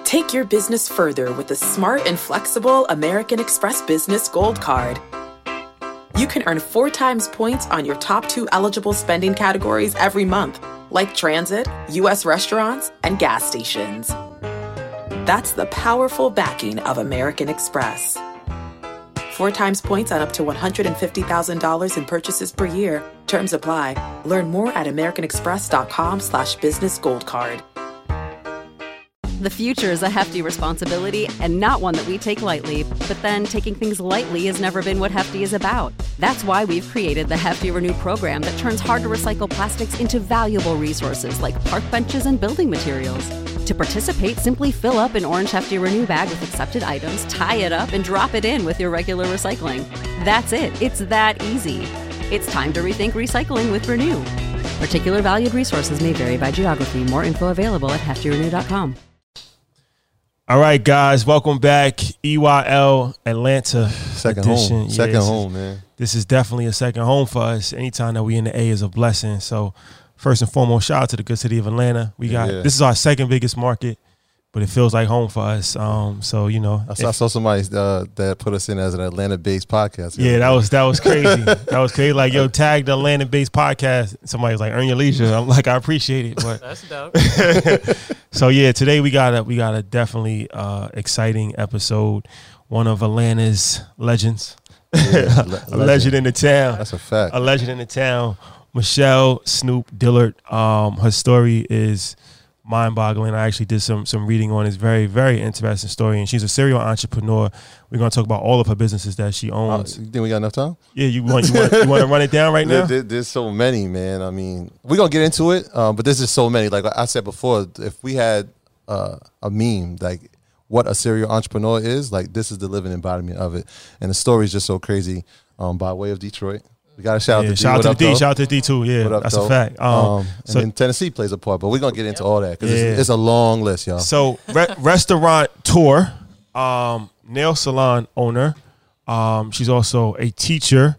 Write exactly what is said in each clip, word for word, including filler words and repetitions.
Take your business further with the smart and flexible American Express Business Gold Card. You can earn four times points on your top two eligible spending categories every month, like transit, U S restaurants, and gas stations. That's the powerful backing of American Express. Four times points on up to one hundred fifty thousand dollars in purchases per year. Terms apply. Learn more at americanexpress.com slash business gold card. The future is a hefty responsibility and not one that we take lightly. But then taking things lightly has never been what Hefty is about. That's why we've created the Hefty Renew program that turns hard-to-recycle plastics into valuable resources like park benches and building materials. To participate, simply fill up an orange Hefty Renew bag with accepted items, tie it up, and drop it in with your regular recycling. That's it. It's that easy. It's time to rethink recycling with Renew. Particular valued resources may vary by geography. More info available at hefty renew dot com. All right, guys, welcome back. E Y L Atlanta Second edition. home. Yeah, Second this is- home, man. This is definitely a second home for us. Anytime that we in the A is a blessing. So first and foremost, shout out to the good city of Atlanta. We got Yeah. this is our second biggest market, but it feels like home for us. Um, so you know, I saw, I saw somebody uh, that put us in as an Atlanta-based podcast. yeah, that was that was crazy. That was crazy. Like, yo, tag the Atlanta-based podcast. Somebody was like, "Earn your leisure." I'm like, I appreciate it, but That's dope. so yeah, today we got a we got a definitely uh, exciting episode. One of Atlanta's legends, Yeah, le- a legend in the town. That's a fact. A legend in the town, Michelle Snoop Dillard. Um, her story is mind-boggling. I actually did some some reading on it. It's very, very interesting story, and she's a serial entrepreneur. We're going to talk about all of her businesses that she Uh, owns. you think we got enough time? Yeah, you want you want, you want to run it down right There- now? there- there's so many, man. I mean, we're going to get into it, um, but there's just so many. Like I said before, if we had uh, a meme, like what a serial entrepreneur is, like this is the living embodiment of it. And the story is just so crazy um, by way of Detroit. We got to shout Yeah, out to D. shout out What to up, the D. though? Shout out to the D too. Yeah, What up, that's though? a fact. Um, Um, and so, then Tennessee plays a part, but we're going to get into all that because Yeah. it's, it's a long list, y'all. so re- restaurant tour, um, nail salon owner. Um, she's also a teacher.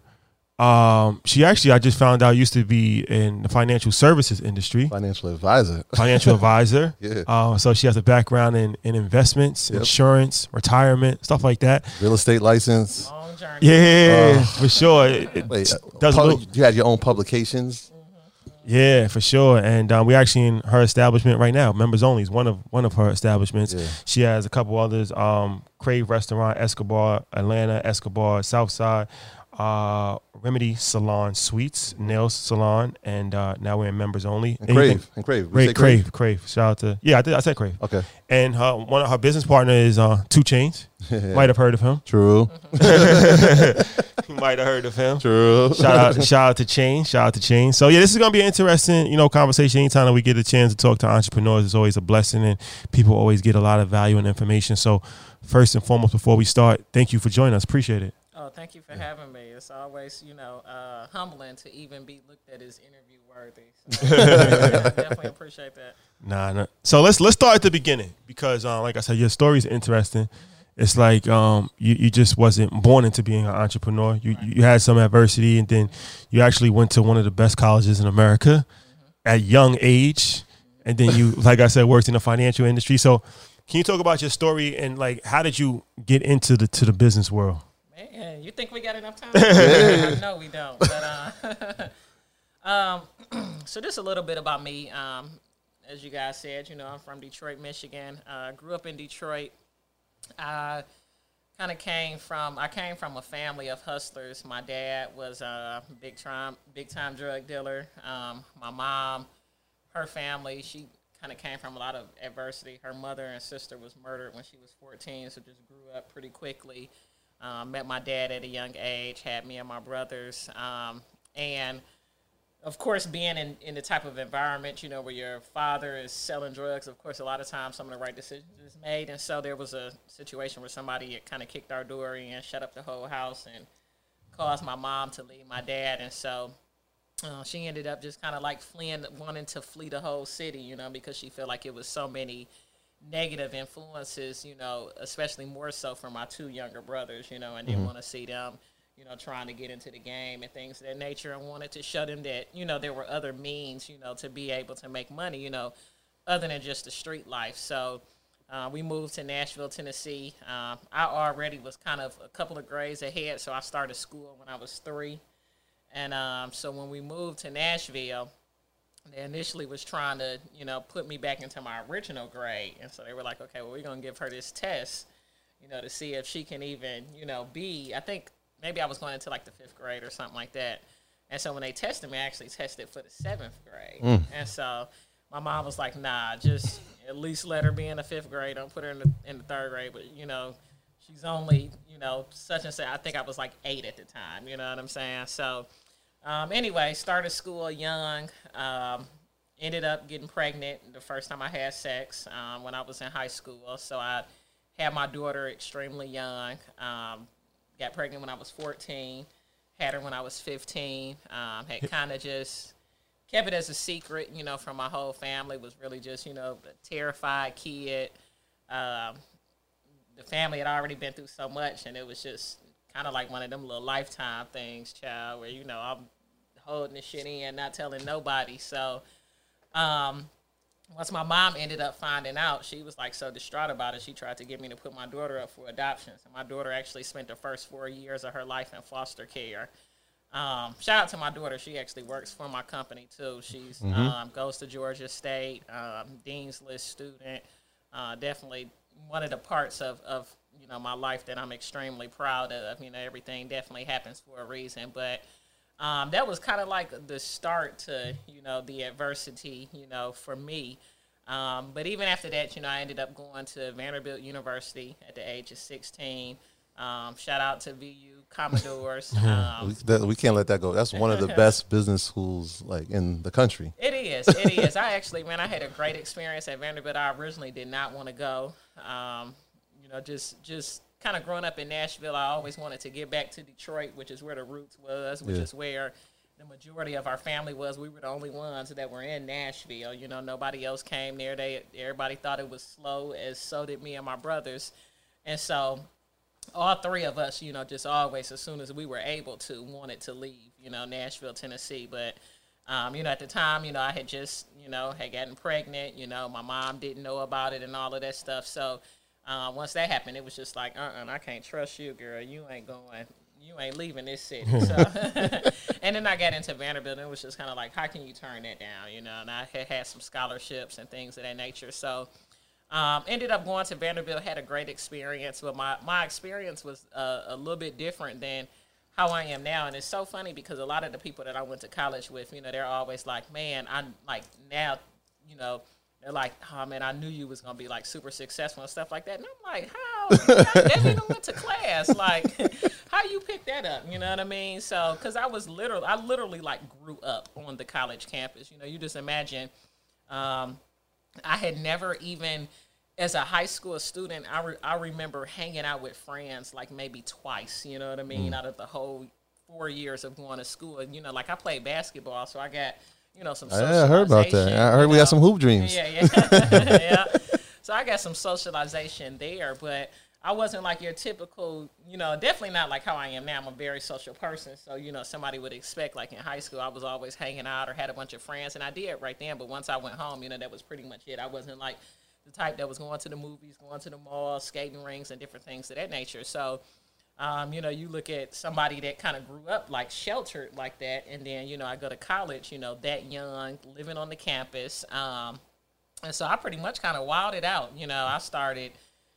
Um, she actually, I just found out, used to be in the financial services industry. Financial advisor. Financial advisor. Yeah. Uh, so she has a background in, in investments, Yep. insurance, retirement, stuff like that. Real estate license. Long journey. Yeah, Uh, for sure. It, it Wait, uh, does pub- look, you had your own publications. yeah, for sure. And um, we're actually in her establishment right now. Members only is one of one of her establishments. Yeah. She has a couple others. Um, Crave Restaurant, Escobar, Atlanta, Escobar, Southside, uh, Remedy Salon Suites, Nail Salon, and uh, now we're in members only. And Anything- Crave. And Crave. We Crave, say Crave, Crave. Shout out to yeah, I did. I said Crave. Okay. And her one of her business partner is uh, Two Chainz. Might have heard of him. True. You might have heard of him. True. Shout out, shout out to Chain. Shout out to Chain. So yeah, this is gonna be an interesting, you know, conversation. Anytime that we get a chance to talk to entrepreneurs, it's always a blessing, and people always get a lot of value and information. So first and foremost, before we start, thank you for joining us. Appreciate it. Oh, thank you for having me. It's always, you know, uh, humbling to even be looked at as interview worthy. So, definitely appreciate that. Nah, nah. So let's let's start at the beginning because, uh, like I said, your story is interesting. It's like um, you you just wasn't born into being an entrepreneur. You you had some adversity, and then you actually went to one of the best colleges in America at young age, and then you, like I said, worked in the financial industry. So, can you talk about your story and like how did you get into the to the business world? Man, you think we got enough time? I know we don't. But uh, um, so just a little bit about me. Um, as you guys said, you know, I'm from Detroit, Michigan. Uh, grew up in Detroit. I kind of came from I came from a family of hustlers. My dad was a big time big time drug dealer. Um, my mom, her family, she kind of came from a lot of adversity. Her mother and sister was murdered when she was fourteen, so just grew up pretty quickly. Um, met my dad at a young age, had me and my brothers, um, and of course, being in, in the type of environment, you know, where your father is selling drugs, of course, a lot of times some of the right decisions is made. And so there was a situation where somebody kind of kicked our door in, shut up the whole house, and caused my mom to leave my dad. And so uh, she ended up just kind of like fleeing, wanting to flee the whole city, you know, because she felt like it was so many negative influences, you know, especially more so for my two younger brothers, you know, and didn't mm-hmm. want to see them, you know, trying to get into the game and things of that nature, and wanted to show them that, you know, there were other means, you know, to be able to make money, you know, other than just the street life. So Uh, we moved to Nashville, Tennessee. Um, I already was kind of a couple of grades ahead, so I started school when I was three. And um, so when we moved to Nashville, they initially was trying to, you know, put me back into my original grade. And so they were like, okay, well, we're going to give her this test, you know, to see if she can even, you know, be, I think maybe I was going into like the fifth grade or something like that. And so when they tested me, I actually tested for the seventh grade. Mm. And so my mom was like, nah, just at least let her be in the fifth grade. Don't put her in the, in the third grade. But, you know, she's only, you know, such and such. I think I was like eight at the time. You know what I'm saying? So um, anyway, started school young. Um, ended up getting pregnant the first time I had sex um, when I was in high school. So I had my daughter extremely young. Um, got pregnant when I was fourteen. Had her when I was fifteen. Um, had kind of just kept it as a secret, you know, from my whole family. Was really just, you know, a terrified kid. Um, the family had already been through so much, and it was just kind of like one of them little lifetime things, child, where, you know, I'm holding this shit in, not telling nobody. So um, once my mom ended up finding out, she was like so distraught about it. She tried to get me to put my daughter up for adoption. So my daughter actually spent the first four years of her life in foster care. Um, shout out to my daughter. She actually works for my company too. She's mm-hmm. um, goes to Georgia State, um, Dean's List student. Uh, definitely one of the parts of, of you know my life that I'm extremely proud of. You know, everything definitely happens for a reason, but um, that was kind of like the start to you know the adversity. You know, for me. Um, but even after that, you know, I ended up going to Vanderbilt University at the age of sixteen. Um, shout out to V U Commodores. Um, we, that, we can't let that go. That's one of the best business schools like in the country. It is. It is. I actually, man, I had a great experience at Vanderbilt. I originally did not want to go. Um, you know, just just kind of growing up in Nashville, I always wanted to get back to Detroit, which is where the roots was, which yeah. is where the majority of our family was. We were the only ones that were in Nashville. You know, nobody else came there. They everybody thought it was slow, as so did me and my brothers. And so all three of us, you know, just always, as soon as we were able to, wanted to leave, you know, Nashville, Tennessee. But, um, you know, at the time, you know, I had just, you know, had gotten pregnant. You know, my mom didn't know about it and all of that stuff. So uh, once that happened, it was just like, uh-uh, I can't trust you, girl. You ain't going, you ain't leaving this city. So, and then I got into Vanderbilt, and it was just kind of like, how can you turn that down, you know? And I had had some scholarships and things of that nature. So Um, ended up going to Vanderbilt, had a great experience, but my, my experience was uh, a little bit different than how I am now. And it's so funny because a lot of the people that I went to college with, you know, they're always like, man, I'm like now, you know, they're like, oh, man, I knew you was going to be like super successful and stuff like that. And I'm like, how? I never even went to class. Like, how you pick that up? You know what I mean? So, because I was literally, I literally like grew up on the college campus. You know, you just imagine, um, I had never even, as a high school student, I, re- I remember hanging out with friends like maybe twice, you know what I mean, mm. out of the whole four years of going to school. And, you know, like I played basketball, so I got, you know, some socialization. Yeah, I heard about that. I heard we know. got some hoop dreams. Yeah, yeah. yeah. So I got some socialization there, but I wasn't like your typical, you know, definitely not like how I am now. I'm a very social person. So, you know, somebody would expect like in high school, I was always hanging out or had a bunch of friends, and I did right then. But once I went home, you know, that was pretty much it. I wasn't like the type that was going to the movies, going to the mall, skating rinks, and different things of that nature. So, um, you know, you look at somebody that kind of grew up like sheltered like that, and then, you know, I go to college, you know, that young, living on the campus. Um, and so I pretty much kind of wilded out. You know, I started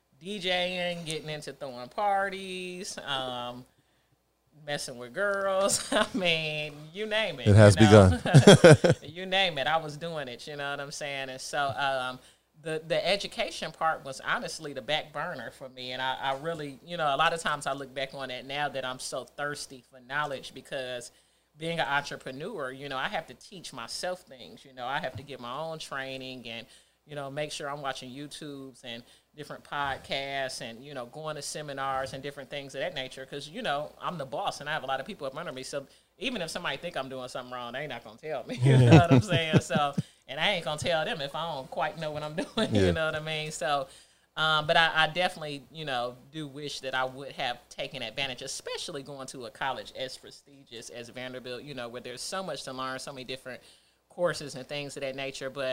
DJing, getting into throwing parties, um, messing with girls. I mean, you name it. It has you know? begun. You name it. I was doing it. You know what I'm saying? And so um, the the education part was honestly the back burner for me. And I, I really, you know, a lot of times I look back on it now that I'm so thirsty for knowledge, because being an entrepreneur, you know, I have to teach myself things. You know, I have to get my own training and, you know, make sure I'm watching YouTubes and different podcasts and, you know, going to seminars and different things of that nature. Because, you know, I'm the boss and I have a lot of people up under me. So even if somebody think I'm doing something wrong, they not going to tell me. You know what I'm saying? So, and I ain't going to tell them if I don't quite know what I'm doing. Yeah. You know what I mean? So, um, but I, I definitely, you know, do wish that I would have taken advantage, especially going to a college as prestigious as Vanderbilt, you know, where there's so much to learn, so many different courses and things of that nature. But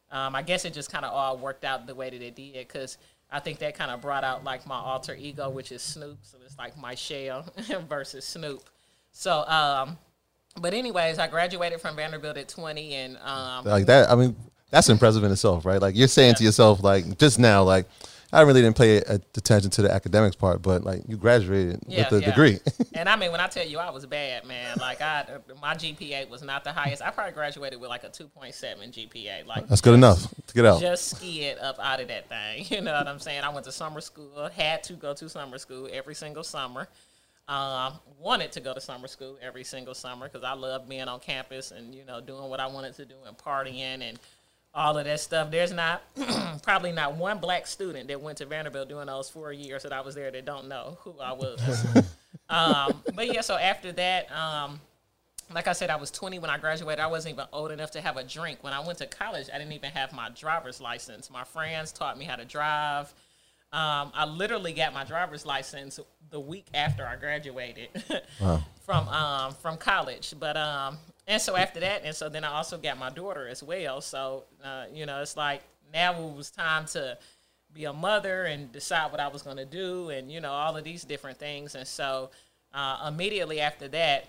um, I guess it just kind of all worked out the way that it did, because I think that kind of brought out like my alter ego, which is Snoop. So it's like Michelle versus Snoop. So, um, but anyways, I graduated from Vanderbilt at twenty, and um, like that. I mean, that's impressive in itself, right? Like you're saying yeah. to yourself, like just now, like I really didn't pay attention to the academics part, but like you graduated yeah, with a yeah. degree. And I mean, when I tell you I was bad, man, like I, my G P A was not the highest. I probably graduated with like a two point seven G P A. Like that's good enough to get out. Just skied up out of that thing. You know what I'm saying? I went to summer school, had to go to summer school every single summer. Um, wanted to go to summer school every single summer because I loved being on campus and, you know, doing what I wanted to do and partying and all of that stuff. There's not probably not one black student that went to Vanderbilt during those four years that I was there that don't know who I was. um, but yeah, so after that, um, like I said, I was twenty when I graduated. I wasn't even old enough to have a drink. When I went to college, I didn't even have my driver's license. My friends taught me how to drive. Um, I literally got my driver's license the week after I graduated wow. from um, from college. But um, and so after that, and so then I also got my daughter as well. So uh, you know, it's like now it was time to be a mother and decide what I was going to do, and you know, all of these different things. And so uh, immediately after that,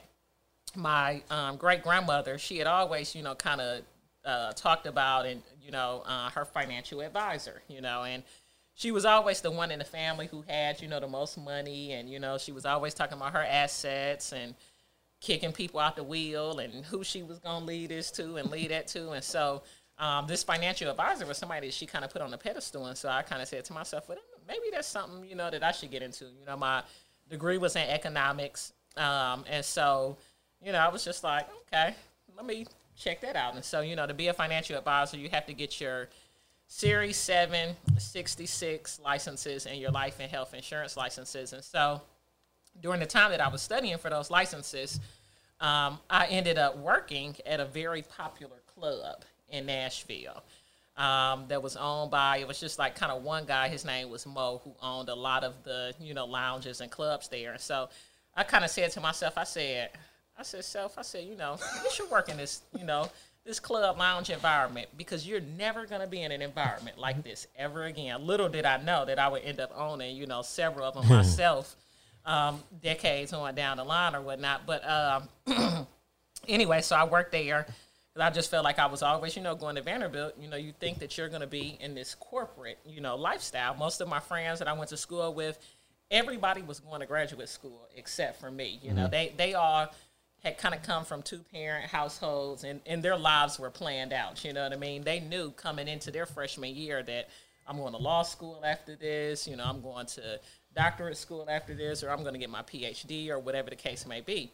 my um, great grandmother, she had always, you know, kind of uh, talked about and you know uh, her financial advisor, you know, and she was always the one in the family who had, you know, the most money, and, you know, she was always talking about her assets and kicking people out the wheel and who she was going to lead this to and lead that to. And so um, this financial advisor was somebody that she kind of put on the pedestal. And so I kind of said to myself, well, maybe that's something, you know, that I should get into. You know, my degree was in economics. Um, and so, you know, I was just like, okay, let me check that out. And so, you know, to be a financial advisor, you have to get your Series seven, sixty-six licenses and your life and health insurance licenses. And so during the time that I was studying for those licenses, um, I ended up working at a very popular club in Nashville um, that was owned by, it was just like kind of one guy, his name was Mo, who owned a lot of the, you know, lounges and clubs there. And so I kind of said to myself, I said, I said, self, I said, you know, you should work in this, you know, this club lounge environment, because you're never going to be in an environment like this ever again. Little did I know that I would end up owning, you know, several of them myself, um, decades on down the line or whatnot. But um, anyway, so I worked there. I just felt like I was always, you know, going to Vanderbilt. You know, you think that you're going to be in this corporate, you know, lifestyle. Most of my friends that I went to school with, everybody was going to graduate school except for me. You mm-hmm. know, they, they all had kind of come from two-parent households, and, and their lives were planned out, you know what I mean? They knew coming into their freshman year that I'm going to law school after this, you know, I'm going to doctorate school after this, or I'm going to get my P H D or whatever the case may be.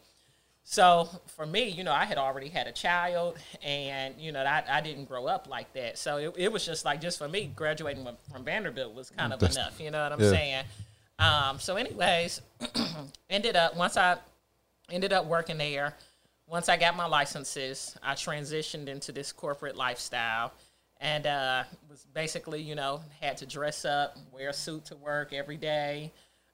So for me, you know, I had already had a child, and, you know, I, I didn't grow up like that. So it, it was just like, just for me, graduating from Vanderbilt was kind of That's, enough, you know what I'm yeah. saying? Um, so anyways, ended up, once I ended up working there, once I got my licenses, I transitioned into this corporate lifestyle, and uh, was basically, you know, had to dress up, wear a suit to work every day.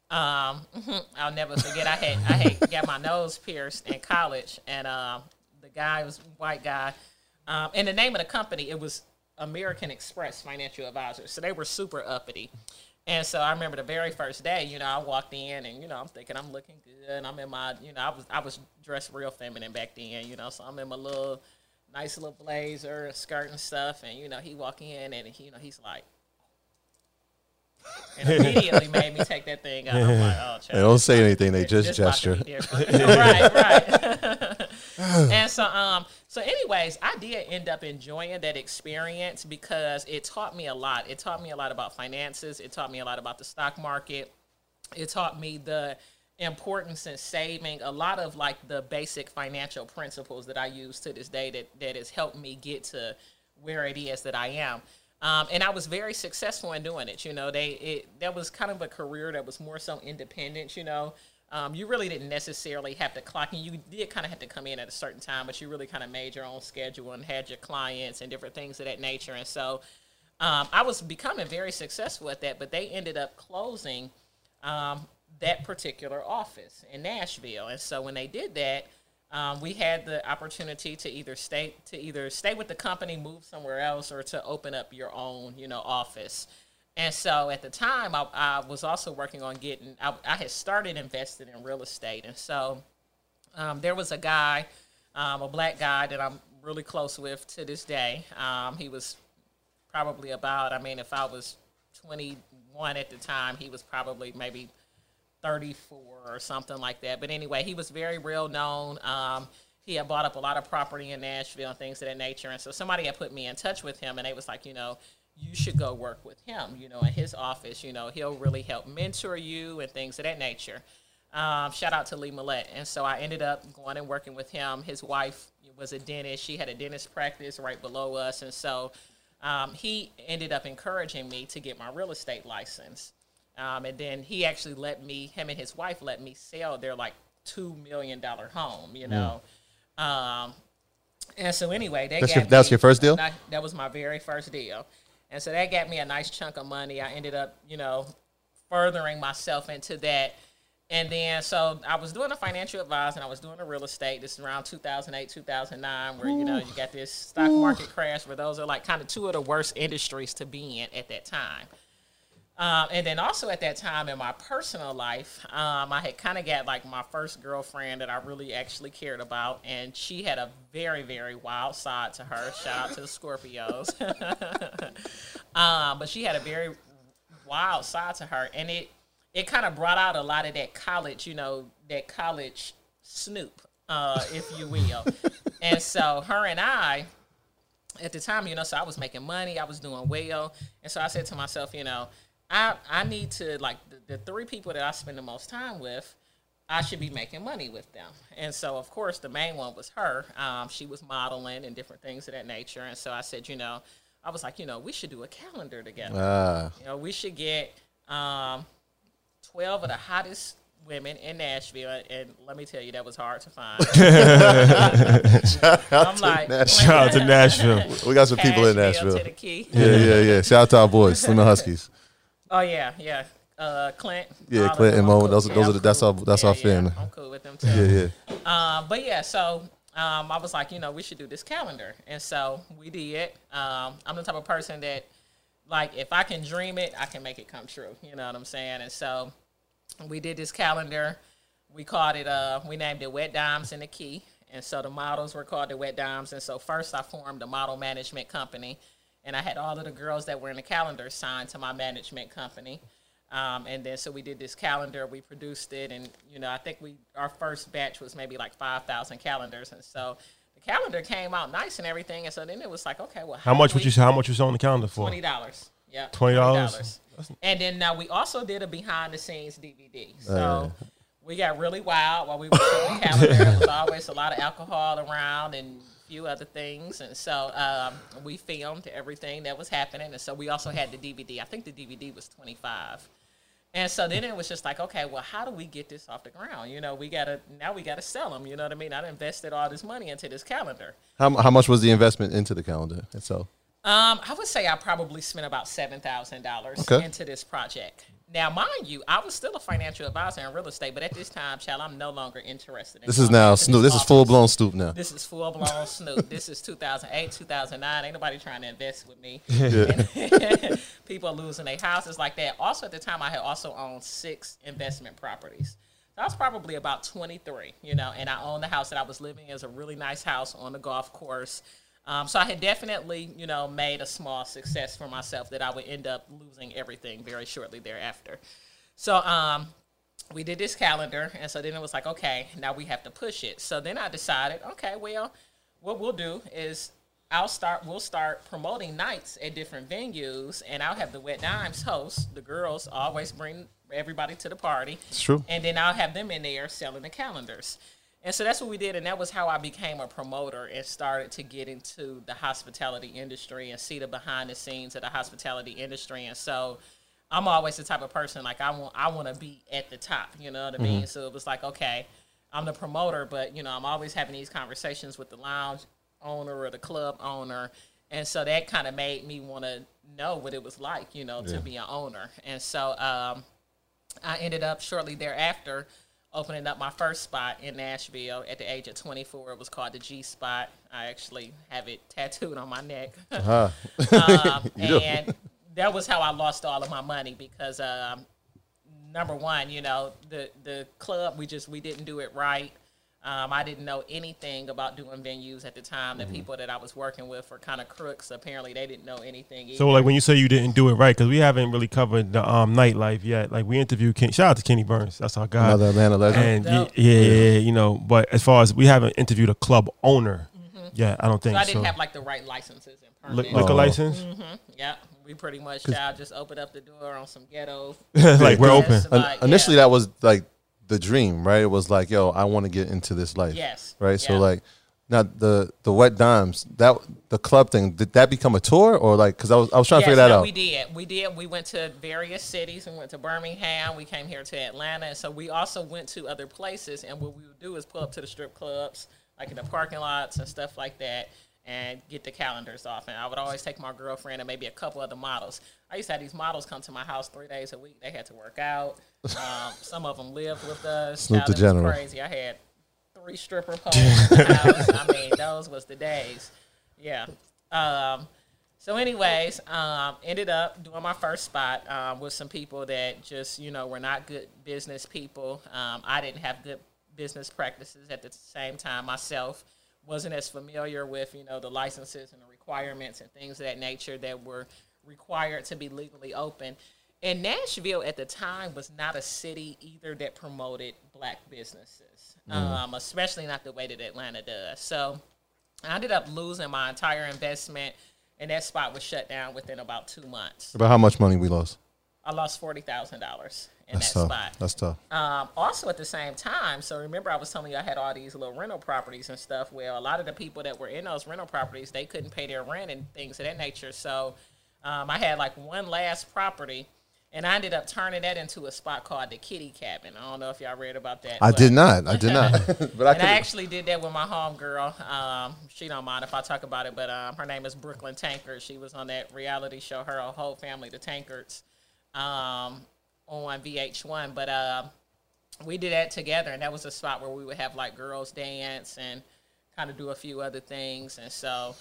Um, I'll never forget, I had I had got my nose pierced in college, and uh, the guy was a white guy. Um, and the name of the company, it was American Express Financial Advisors, so they were super uppity. And so I remember the very first day, you know, I walked in, and, you know, I'm thinking I'm looking good, and I'm in my, you know, I was I was dressed real feminine back then, you know, so I'm in my little nice little blazer, skirt and stuff, and, you know, he walk in, and, he, you know, he's like, and immediately made me take that thing out. I'm like, oh, child, they don't say anything, they just gesture. Right, right. And so, um, so anyways, I did end up enjoying that experience because it taught me a lot. It taught me a lot about finances. It taught me a lot about the stock market. It taught me the importance in saving, a lot of like the basic financial principles that I use to this day that, that has helped me get to where it is that I am. Um, and I was very successful in doing it. You know, they it that was kind of a career that was more so independent, you know. Um, you really didn't necessarily have to clock in. You did kind of have to come in at a certain time, but you really kind of made your own schedule and had your clients and different things of that nature. And so um, I was becoming very successful at that, but they ended up closing um, that particular office in Nashville. And so when they did that, Um, we had the opportunity to either stay to either stay with the company, move somewhere else, or to open up your own, you know, office. And so at the time, I, I was also working on getting. I, I had started investing in real estate, and so um, there was a guy, um, a black guy that I'm really close with to this day. Um, he was probably about. I mean, if I was twenty-one at the time, he was probably maybe thirty-four or something like that. But anyway, he was very well known. Um, he had bought up a lot of property in Nashville and things of that nature. And so somebody had put me in touch with him, and they was like, you know, you should go work with him, you know, in his office. You know, he'll really help mentor you and things of that nature. Um, shout out to Lee Millette. And so I ended up going and working with him. His wife was a dentist. She had a dentist practice right below us. And so um, he ended up encouraging me to get my real estate license. Um, and then he actually let me, him and his wife let me sell their like two million dollars home, you know. Mm. Um, and so anyway, they that's got your, that's me, your first deal? That, that was my very first deal. And so that got me a nice chunk of money. I ended up, you know, furthering myself into that. And then, so I was doing a financial advisor and I was doing a real estate. This is around two thousand eight, two thousand nine, where, Ooh. you know, you got this stock market Ooh. crash where those are like kind of two of the worst industries to be in at that time. Um, and then also at that time in my personal life, um, I had kind of got like my first girlfriend that I really actually cared about. And she had a very, very wild side to her. Shout out to the Scorpios. um, but she had a very wild side to her. And it, it kind of brought out a lot of that college, you know, that college snoop, uh, if you will. And so her and I, at the time, you know, so I was making money. I was doing well. And so I said to myself, you know, I, I need to, like, the, the three people that I spend the most time with, I should be making money with them. And so, of course, the main one was her. Um, she was modeling and different things of that nature. And so I said, you know, I was like, you know, we should do a calendar together. Ah. You know, we should get um, twelve of the hottest women in Nashville. And let me tell you, that was hard to find. I'm like, Nashville. Shout out to Nashville. We got some people in Nashville. To the key. Yeah, yeah, yeah. Shout out to our boys, Slim and Huskies. Oh yeah, yeah. Uh, Clint. Yeah, Clint and Mo. Cool. Those, yeah, those are the, cool. that's our that's yeah, our yeah. family. I'm cool with them too. Yeah, yeah. Um, but yeah, so um, I was like, you know, we should do this calendar, and so we did. Um, I'm the type of person that, like, if I can dream it, I can make it come true. You know what I'm saying? And so we did this calendar. We called it. Uh, we named it Wet Dimes in the Key, and so the models were called the Wet Dimes. And so first, I formed a model management company. And I had all of the girls that were in the calendar signed to my management company. Um, and then so we did this calendar. We produced it. And, you know, I think we our first batch was maybe like five thousand calendars. And so the calendar came out nice and everything. And so then it was like, okay, well, how, how much would you how much you selling the calendar for? twenty dollars. Yeah. twenty dollars. And then now we also did a behind the scenes D V D. So uh. we got really wild while we were shooting the calendar. There was always a lot of alcohol around and few other things, and so um, we filmed everything that was happening, and so we also had the D V D. I think the D V D was twenty-five, and so then it was just like, okay, well, how do we get this off the ground? You know, we gotta now we gotta sell them. You know what I mean? I invested all this money into this calendar. How how much was the investment into the calendar itself? Um, I would say I probably spent about seven thousand dollars okay. into this project. Now, mind you, I was still a financial advisor in real estate, but at this time, child, I'm no longer interested in This is now Snoop. This, this is full blown Snoop now. This is full blown Snoop. This is two thousand eight, two thousand nine. Ain't nobody trying to invest with me. Yeah. People are losing their houses like that. Also, at the time, I had also owned six investment properties. So I was probably about twenty-three, you know, and I owned the house that I was living in. It was a really nice house on the golf course. Um, so I had definitely, you know, made a small success for myself that I would end up losing everything very shortly thereafter. So um, we did this calendar, and so then it was like, okay, now we have to push it. So then I decided, okay, well, what we'll do is I'll start, we'll start promoting nights at different venues, and I'll have the Wet Dimes host. The girls always bring everybody to the party. It's true. And then I'll have them in there selling the calendars. And so that's what we did, and that was how I became a promoter and started to get into the hospitality industry and see the behind the scenes of the hospitality industry. And so I'm always the type of person, like, I want I want to be at the top, you know what I mean? Mm-hmm. So it was like, okay, I'm the promoter, but, you know, I'm always having these conversations with the lounge owner or the club owner. And so that kind of made me want to know what it was like, you know, yeah. to be an owner. And so um, I ended up shortly thereafter opening up my first spot in Nashville at the age of twenty-four. It was called the G Spot. I actually have it tattooed on my neck. Uh-huh. um, and that was how I lost all of my money because, um, number one, you know, the, the club, we just, we didn't do it right. Um, I didn't know anything about doing venues at the time. The mm-hmm. people that I was working with were kind of crooks. Apparently, they didn't know anything either. So, like, when you say you didn't do it right, because we haven't really covered the um, nightlife yet. Like, we interviewed Ken. Shout out to Kenny Burns. That's our guy. Another Atlanta legend. And yeah, yeah, yeah, you know. But as far as we haven't interviewed a club owner, mm-hmm. yeah, I don't think so. I didn't so. have like the right licenses and permits. L- liquor oh. license. Mm-hmm. Yeah, we pretty much child just opened up the door on some ghetto. Like we're open. Like, initially, yeah. that was like the dream, right? It was like, yo, I want to get into this life. Yes. Right. Yeah. So like, now the the Wet Dimes, that the club thing, did that become a tour or like? Because I was I was trying yes, to figure that no, out. We did. We did. We went to various cities. We went to Birmingham. We came here to Atlanta, and so we also went to other places. And what we would do is pull up to the strip clubs, like in the parking lots and stuff like that, and get the calendars off. And I would always take my girlfriend and maybe a couple other models. I used to have these models come to my house three days a week. They had to work out. Um, some of them lived with us. Snoop the General. Crazy. I had three stripper poles in the house. I mean, those was the days. Yeah. Um, so anyways, um, ended up doing my first spot um, with some people that just, you know, were not good business people. Um, I didn't have good business practices at the same time myself. Wasn't as familiar with, you know, the licenses and the requirements and things of that nature that were required to be legally open. And Nashville at the time was not a city either that promoted black businesses, mm. um, especially not the way that Atlanta does. So I ended up losing my entire investment, and that spot was shut down within about two months. About how much money we lost? I lost forty thousand dollars in That's that tough. spot. That's tough. Um, also at the same time, so remember I was telling you I had all these little rental properties and stuff. Well, a lot of the people that were in those rental properties, they couldn't pay their rent and things of that nature. So um, I had like one last property, and I ended up turning that into a spot called the Kitty Cabin. I don't know if y'all read about that. I did not. I did not. But I, and I actually did that with my home girl. Um, she don't mind if I talk about it, but um, her name is Brooklyn Tankard. She was on that reality show, her whole family, the Tankards. Um, on V H one, but uh, we did that together, and that was a spot where we would have like girls dance and kind of do a few other things, and so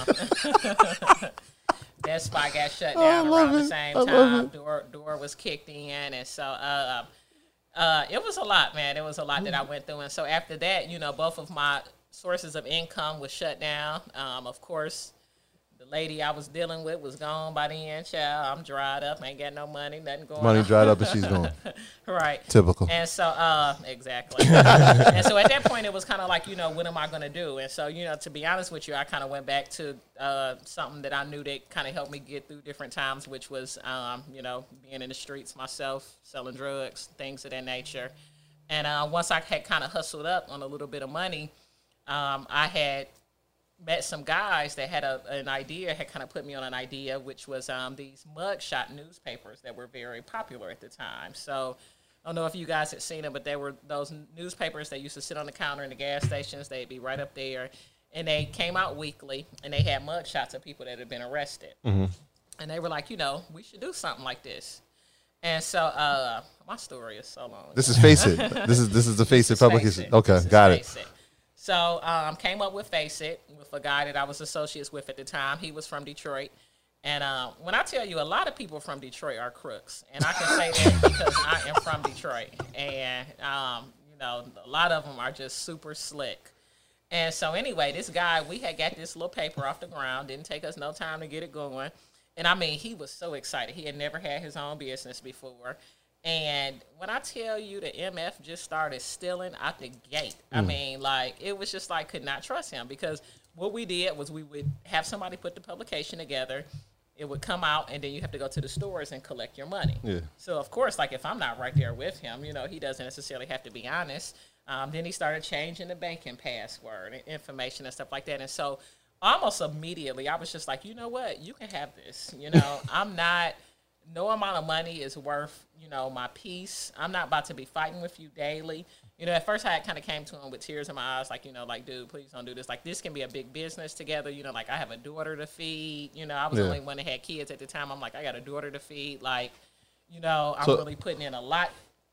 um, that spot got shut down oh, around it. the same I time. Door door was kicked in, and so uh, uh, it was a lot, man. It was a lot that I went through, and so after that, you know, both of my sources of income was shut down. Um, of course. The lady I was dealing with was gone by the end, child. I'm dried up. Ain't got no money. Nothing going money on. Money dried up and she's gone. Right. Typical. And so, uh, exactly. And so at that point, it was kind of like, you know, what am I going to do? And so, you know, to be honest with you, I kind of went back to uh, something that I knew that kind of helped me get through different times, which was, um, you know, being in the streets myself, selling drugs, things of that nature. And uh, once I had kind of hustled up on a little bit of money, um, I had met some guys that had a, an idea, had kind of put me on an idea, which was um, these mugshot newspapers that were very popular at the time. So I don't know if you guys had seen them, but they were those newspapers that used to sit on the counter in the gas stations. They'd be right up there. And they came out weekly, and they had mugshots of people that had been arrested. Mm-hmm. And they were like, you know, we should do something like this. And so uh, my story is so long. This is Face It. This is this is the Face It publication. Okay, got it. it. So um, came up with Face It with a guy that I was associates with at the time. He was from Detroit. And uh, when I tell you, a lot of people from Detroit are crooks. And I can say that because I am from Detroit. And, um, you know, a lot of them are just super slick. And so anyway, this guy, we had got this little paper off the ground. Didn't take us no time to get it going. And, I mean, he was so excited. He had never had his own business before. And when I tell you the M F just started stealing out the gate, mm. I mean, like, it was just like, could not trust him because what we did was we would have somebody put the publication together. It would come out, and then you have to go to the stores and collect your money. Yeah. So, of course, like, if I'm not right there with him, you know, he doesn't necessarily have to be honest. Um, then he started changing the banking password and information and stuff like that. And so almost immediately, I was just like, you know what? You can have this. You know, I'm not – no amount of money is worth, you know, my peace. I'm not about to be fighting with you daily. You know, at first I kind of came to him with tears in my eyes, like, you know, like, dude, please don't do this. Like, this can be a big business together. You know, like, I have a daughter to feed. You know, I was yeah. the only one that had kids at the time. I'm like, I got a daughter to feed. Like, you know, I'm so, really putting in a lot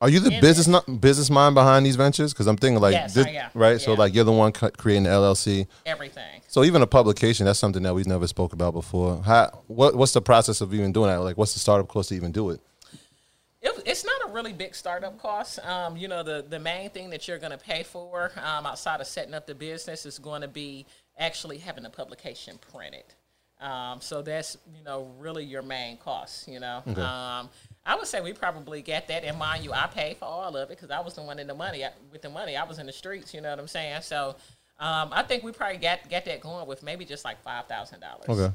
Are you the business not, business mind behind these ventures? Because I'm thinking like, yes, this, I am. right? Yeah. So like you're the one cu- creating the L L C. Everything. So even a publication, that's something that we've never spoke about before. How, what, what's the process of even doing that? Like, what's the startup cost to even do it? It, it's not a really big startup cost. Um, you know, the, the main thing that you're going to pay for um, outside of setting up the business is going to be actually having the publication printed. Um, so that's, you know, really your main cost, you know. Okay. Um, I would say we probably get that. And mind you, I paid for all of it because I was the one in the money. I, with the money, I was in the streets, you know what I'm saying? So um, I think we probably got, got that going with maybe just like five thousand dollars. Okay.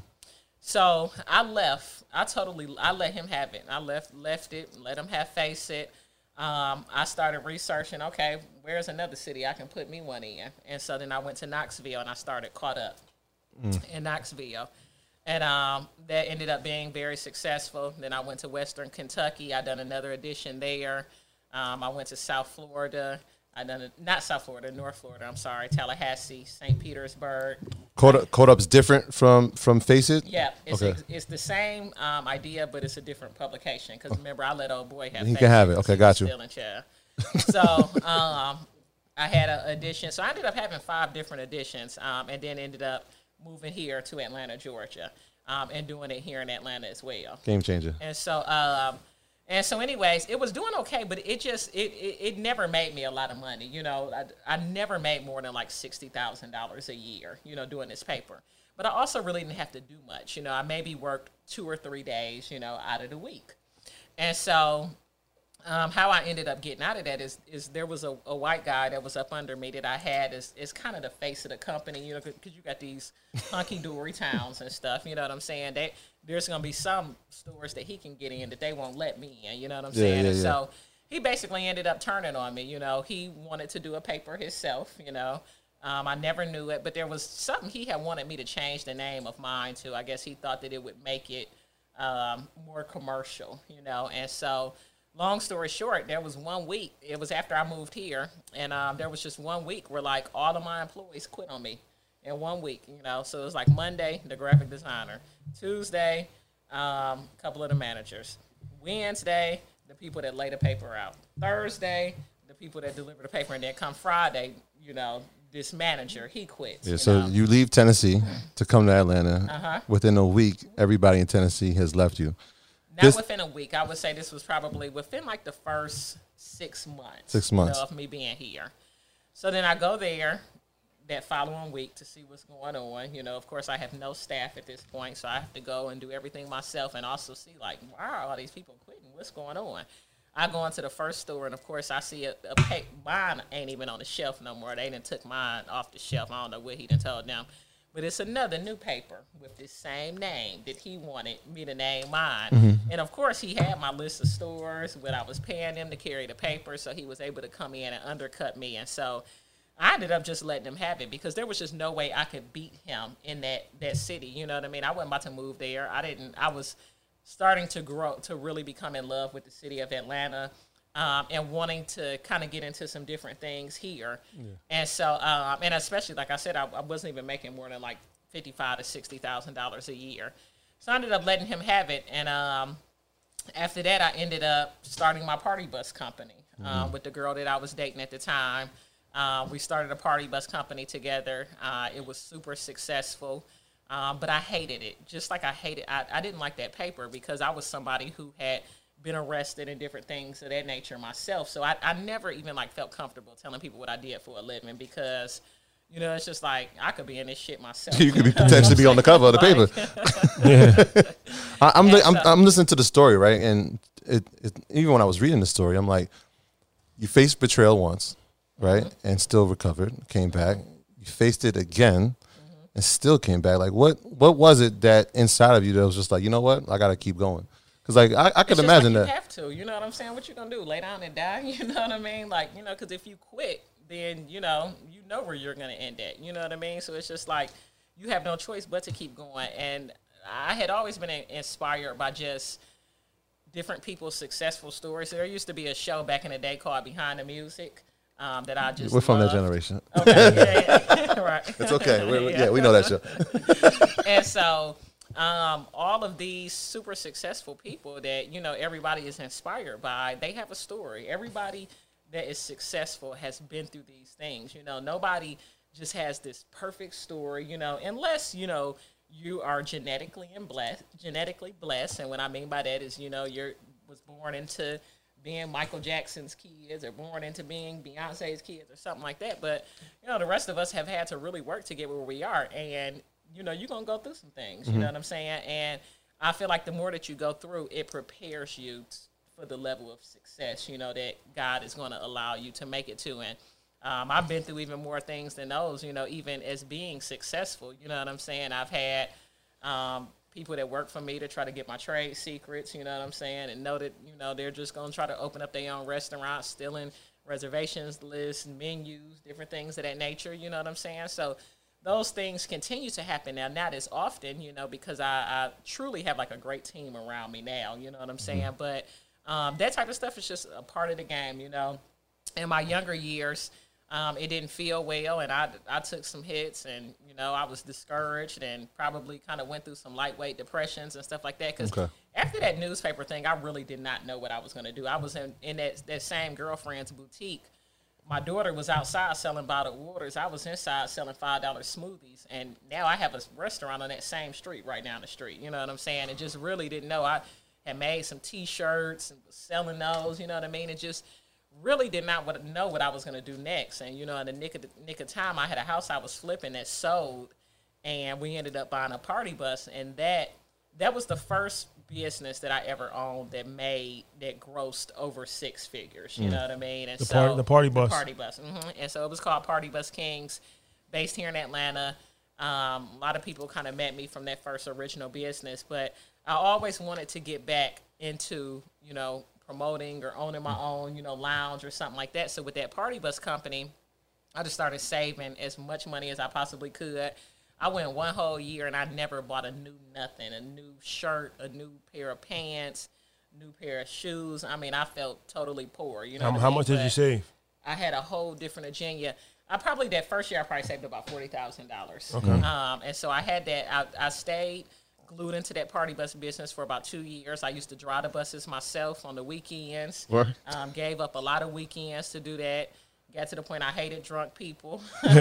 So I left. I totally, I let him have it. I left left it, let him have face it. Um, I started researching, okay, where's another city I can put me one in? And so then I went to Knoxville and I started Caught Up mm. in Knoxville. And um, that ended up being very successful. Then I went to Western Kentucky. I done another edition there. Um, I went to South Florida. I done a, not South Florida, North Florida. I'm sorry, Tallahassee, Saint Petersburg. Caught Up, Caught Up's different from from Face It. Yeah, it's okay. ex, it's the same um, idea, but it's a different publication. Because remember, I let old boy have. He can have it. Okay, got you. Still in chair. So um, I had an edition. So I ended up having five different editions, um, and then ended up moving here to Atlanta, Georgia, um, and doing it here in Atlanta as well. Game changer. And so, um, and so, anyways, it was doing okay, but it just it it, it never made me a lot of money. You know, I, I never made more than like sixty thousand dollars a year. You know, doing this paper. But I also really didn't have to do much. You know, I maybe worked two or three days, you know, out of the week. And so. Um, how I ended up getting out of that is is there was a, a white guy that was up under me that I had as, as kind of the face of the company, you know, because you got these hunky-dory towns and stuff, you know what I'm saying? They, there's going to be some stores that he can get in that they won't let me in, you know what I'm yeah, saying? Yeah, and yeah. so he basically ended up turning on me, you know. He wanted to do a paper himself, you know. Um, I never knew it, but there was something he had wanted me to change the name of mine to. I guess he thought that it would make it um, more commercial, you know, and so... Long story short, there was one week, it was after I moved here, and um, there was just one week where, like, all of my employees quit on me in one week, you know. So it was like Monday, the graphic designer. Tuesday, um, a couple of the managers. Wednesday, the people that lay the paper out. Thursday, the people that deliver the paper. And then come Friday, you know, this manager, he quits. Yeah, you so know? you leave Tennessee to come to Atlanta. Uh-huh. Within a week, everybody in Tennessee has left you. Not This- within a week. I would say this was probably within like the first six months. Six months. You know, of me being here. So then I go there that following week to see what's going on. You know, of course, I have no staff at this point, so I have to go and do everything myself and also see, like, why are all these people quitting? What's going on? I go into the first store, and, of course, I see a, a pay, mine ain't even on the shelf no more. They done took mine off the shelf. I don't know what he done told them. But it's another new paper with this same name that he wanted me to name mine. Mm-hmm. And, of course, he had my list of stores, what I was paying them to carry the paper, so he was able to come in and undercut me. And so I ended up just letting him have it because there was just no way I could beat him in that, that city. You know what I mean? I wasn't about to move there. I didn't. I was starting to grow, to really become in love with the city of Atlanta. Um, and wanting to kind of get into some different things here. Yeah. And so, um, and especially, like I said, I, I wasn't even making more than like fifty-five thousand to sixty thousand dollars a year. So I ended up letting him have it. And um, after that, I ended up starting my party bus company um, mm-hmm. with the girl that I was dating at the time. Uh, we started a party bus company together. Uh, it was super successful. Um, but I hated it. Just like I hated, I, I didn't like that paper because I was somebody who had been arrested and different things of that nature myself. So I, I never even like felt comfortable telling people what I did for a living because, you know, it's just like I could be in this shit myself. You could be potentially be on the cover of the paper. Yeah. I, I'm, li- I'm so, I'm listening to the story, right? And it, it, even when I was reading the story, I'm like, you faced betrayal once, right? Mm-hmm. And still recovered, came back. You faced it again mm-hmm. and still came back. Like what what was it that inside of you that was just like, you know what? I got to keep going. Because, like, I, I could imagine like that. You have to. You know what I'm saying? What you going to do? Lay down and die? You know what I mean? Like, you know, because if you quit, then, you know, you know where you're going to end at. You know what I mean? So it's just like you have no choice but to keep going. And I had always been inspired by just different people's successful stories. There used to be a show back in the day called Behind the Music um, that I just We're from loved. that generation. Okay, yeah, yeah. Right. It's okay. We're, yeah. yeah, we know that show. And so... um, all of these super successful people that, you know, everybody is inspired by, they have a story. Everybody that is successful has been through these things. You know, nobody just has this perfect story, you know, unless, you know, you are genetically and blessed, genetically blessed. And what I mean by that is, you know, you're was born into being Michael Jackson's kids or born into being Beyonce's kids or something like that. But, you know, the rest of us have had to really work to get where we are. And, you know, you're going to go through some things, you mm-hmm. know what I'm saying? And I feel like the more that you go through, it prepares you t- for the level of success, you know, that God is going to allow you to make it to. And um, I've been through even more things than those, you know, even as being successful, you know what I'm saying? I've had um, people that work for me to try to get my trade secrets, you know what I'm saying, and know that, you know, they're just going to try to open up their own restaurants, stealing reservations lists, menus, different things of that nature, you know what I'm saying? So those things continue to happen now, not as often, you know, because I, I truly have like a great team around me now, you know what I'm saying? Mm-hmm. But um, that type of stuff is just a part of the game, you know. In my younger years, Um, it didn't feel well, and I, I took some hits, and, you know, I was discouraged and probably kind of went through some lightweight depressions and stuff like that. Because okay. after that newspaper thing, I really did not know what I was going to do. I was in, in that, that same girlfriend's boutique. My daughter was outside selling bottled waters. I was inside selling five dollar smoothies, and now I have a restaurant on that same street right down the street. You know what I'm saying? And just really didn't know. I had made some T-shirts and was selling those, you know what I mean? It just really did not know what I was going to do next. And, you know, in the nick of, the nick of time, I had a house I was flipping that sold, and we ended up buying a party bus. And that that was the first business that I ever owned that made, that grossed over six figures. You mm. know what I mean? And the, so, party, the party bus. The party bus. Mm-hmm. And so it was called Party Bus Kings, based here in Atlanta. Um, a lot of people kind of met me from that first original business. But I always wanted to get back into, you know, promoting or owning my own, you know, lounge or something like that. So with that party bus company, I just started saving as much money as I possibly could. I went one whole year and I never bought a new nothing, a new shirt, a new pair of pants, new pair of shoes. I mean, I felt totally poor. You know, how, what how I mean? much did but you save? I had a whole different agenda. I probably that first year I probably saved about forty thousand dollars. Okay. Um, and so I had that. I, I stayed glued into that party bus business for about two years. I used to drive the buses myself on the weekends. What? Um, gave up a lot of weekends to do that. Got to the point I hated drunk people.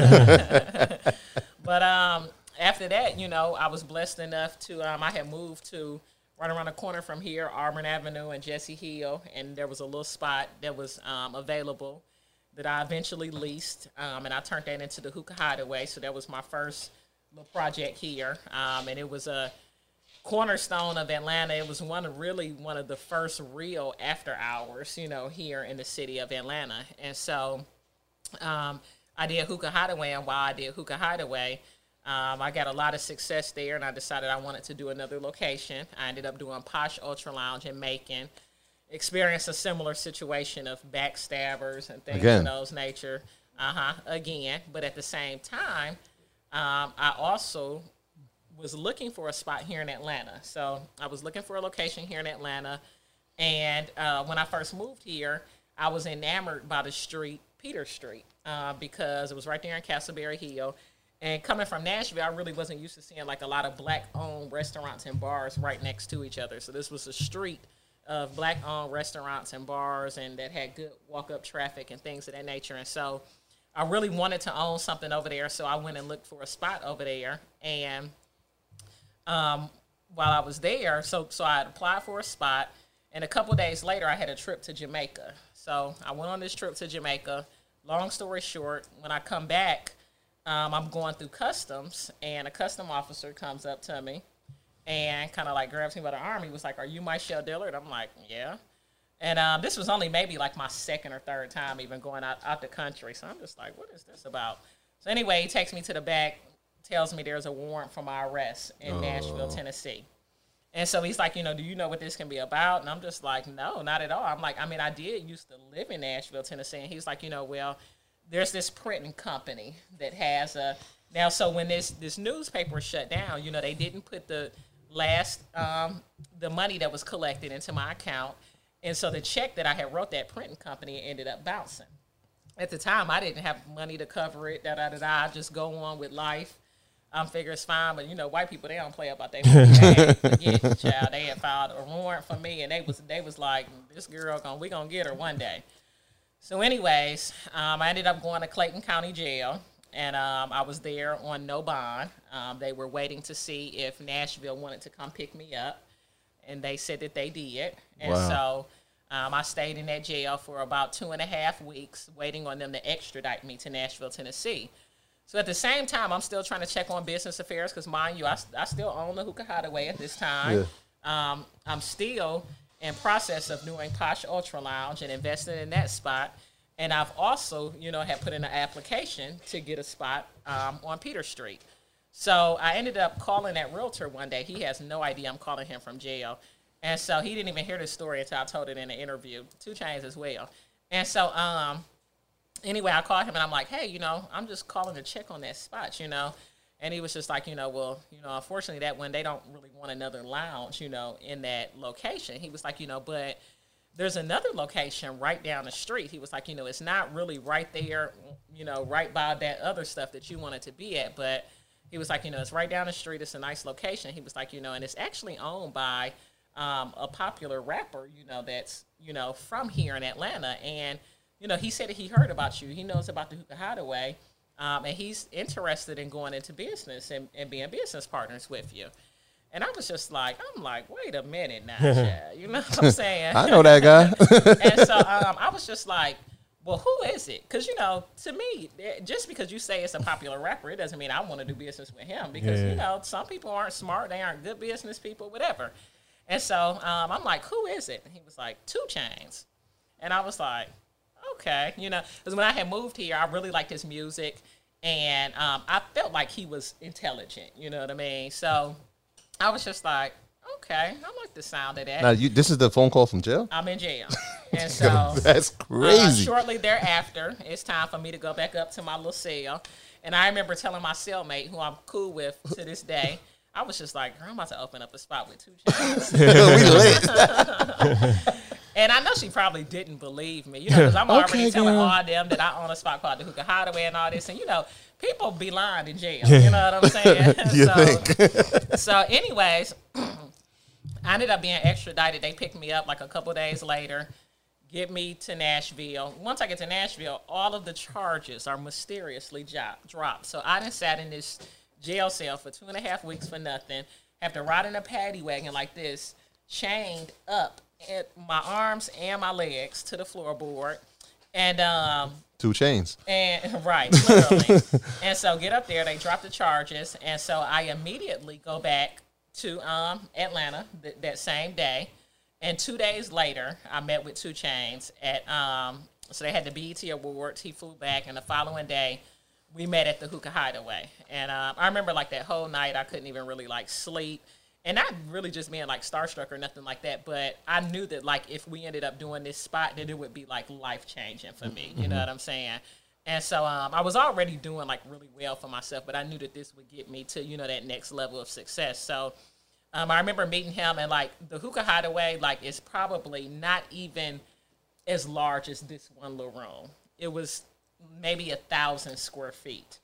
But um, after that, you know, I was blessed enough to, um, I had moved to right around the corner from here, Auburn Avenue and Jesse Hill, and there was a little spot that was um, available that I eventually leased, um, and I turned that into the Hookah Hideaway. So that was my first little project here, um, and it was a cornerstone of Atlanta. It was one of really one of the first real after hours, you know, here in the city of Atlanta. And so um, I did Hookah Hideaway, and while I did Hookah Hideaway, um, I got a lot of success there, and I decided I wanted to do another location. I ended up doing Posh Ultra Lounge in Macon. Experienced a similar situation of backstabbers and things Again. of those nature. Uh-huh, again. But at the same time, um, I also was looking for a spot here in Atlanta. So I was looking for a location here in Atlanta. And uh, when I first moved here, I was enamored by the street, Peter Street, uh, because it was right there in Castleberry Hill. And coming from Nashville, I really wasn't used to seeing like a lot of black-owned restaurants and bars right next to each other. So this was a street of black-owned restaurants and bars, and that had good walk-up traffic and things of that nature. And so I really wanted to own something over there, so I went and looked for a spot over there. And Um, while I was there, so so I had applied for a spot, and a couple days later, I had a trip to Jamaica. So I went on this trip to Jamaica. Long story short, when I come back, um, I'm going through customs, and a custom officer comes up to me and kind of like grabs me by the arm. He was like, "Are you Michelle Dillard?" I'm like, "Yeah." And um, this was only maybe like my second or third time even going out, out the country. So I'm just like, what is this about? So anyway, he takes me to the back, tells me there's a warrant for my arrest in oh. Nashville, Tennessee. And so he's like, you know, do you know what this can be about? And I'm just like, no, not at all. I'm like, I mean, I did used to live in Nashville, Tennessee. And he's like, you know, well, there's this printing company that has a, now, so when this, this newspaper shut down, you know, they didn't put the last, um, the money that was collected into my account. And so the check that I had wrote that printing company ended up bouncing. At the time, I didn't have money to cover it, da, da, da, da. I just go on with life. I'm figure it's fine, but you know, white people, they don't play about that. Hey, forget it, child. They had filed a warrant for me, and they was they was like, this girl gonna we gonna get her one day. So, anyways, um, I ended up going to Clayton County Jail, and um, I was there on no bond. Um, they were waiting to see if Nashville wanted to come pick me up, and they said that they did. And Wow. so um, I stayed in that jail for about two and a half weeks, waiting on them to extradite me to Nashville, Tennessee. So at the same time, I'm still trying to check on business affairs because, mind you, I, I still own the Hookah Hideaway at this time. Yeah. Um, I'm still in process of doing Posh Ultra Lounge and investing in that spot. And I've also, you know, had put in an application to get a spot um, on Peter Street. So I ended up calling that realtor one day. He has no idea I'm calling him from jail. And so he didn't even hear the story until I told it in an interview. two Chainz as well. And so, um... anyway, I called him and I'm like, hey, you know, I'm just calling to check on that spot, you know. And he was just like, you know, well, you know, unfortunately that one, they don't really want another lounge, you know, in that location. He was like, you know, but there's another location right down the street. He was like, you know, it's not really right there, you know, right by that other stuff that you wanted to be at. But he was like, you know, it's right down the street. It's a nice location. He was like, you know, and it's actually owned by um, a popular rapper, you know, that's, you know, from here in Atlanta. And you know, he said that he heard about you. He knows about the Hookah Hideaway, um, and he's interested in going into business and, and being business partners with you. And I was just like, I'm like, wait a minute now, Chad. You know what I'm saying? I know that guy. And so um, I was just like, well, who is it? Because, you know, to me, just because you say it's a popular rapper, it doesn't mean I want to do business with him. Because, yeah. you know, some people aren't smart. They aren't good business people, whatever. And so um, I'm like, who is it? And he was like, two Chainz. And I was like, okay, you know, because when I had moved here, I really liked his music, and um, I felt like he was intelligent, you know what I mean? So I was just like, okay, I like the sound of that. Now, you, this is the phone call from jail? I'm in jail. And so that's crazy. Uh, shortly thereafter, it's time for me to go back up to my little cell. And I remember telling my cellmate, who I'm cool with to this day, I was just like, I'm about to open up a spot with two Chainz. We lit. And I know she probably didn't believe me, you know, because I'm already okay, telling girl. all them that I own a spot called the Hookah Hideaway and all this. And, you know, people be lying in jail. You know what I'm saying? You so, think? So, anyways, I ended up being extradited. They picked me up like a couple days later, get me to Nashville. Once I get to Nashville, all of the charges are mysteriously jo- dropped. So I done sat in this jail cell for two and a half weeks for nothing, have to ride in a paddy wagon like this, chained up at my arms and my legs to the floorboard. And um two Chainz. And right, literally. And so get up there, they drop the charges, and so I immediately go back to um Atlanta th- that same day. And two days later, I met with two Chainz at um so they had the B E T Awards. He flew back, and the following day we met at the Hookah Hideaway. And um, I remember like that whole night I couldn't even really like sleep. And not really just being like starstruck or nothing like that, but I knew that like if we ended up doing this spot, that it would be like life changing for me. You mm-hmm. know what I'm saying? And so um, I was already doing like really well for myself, but I knew that this would get me to, you know, that next level of success. So um, I remember meeting him, and like the Hookah Hideaway, like is probably not even as large as this one little room. It was maybe a thousand square feet.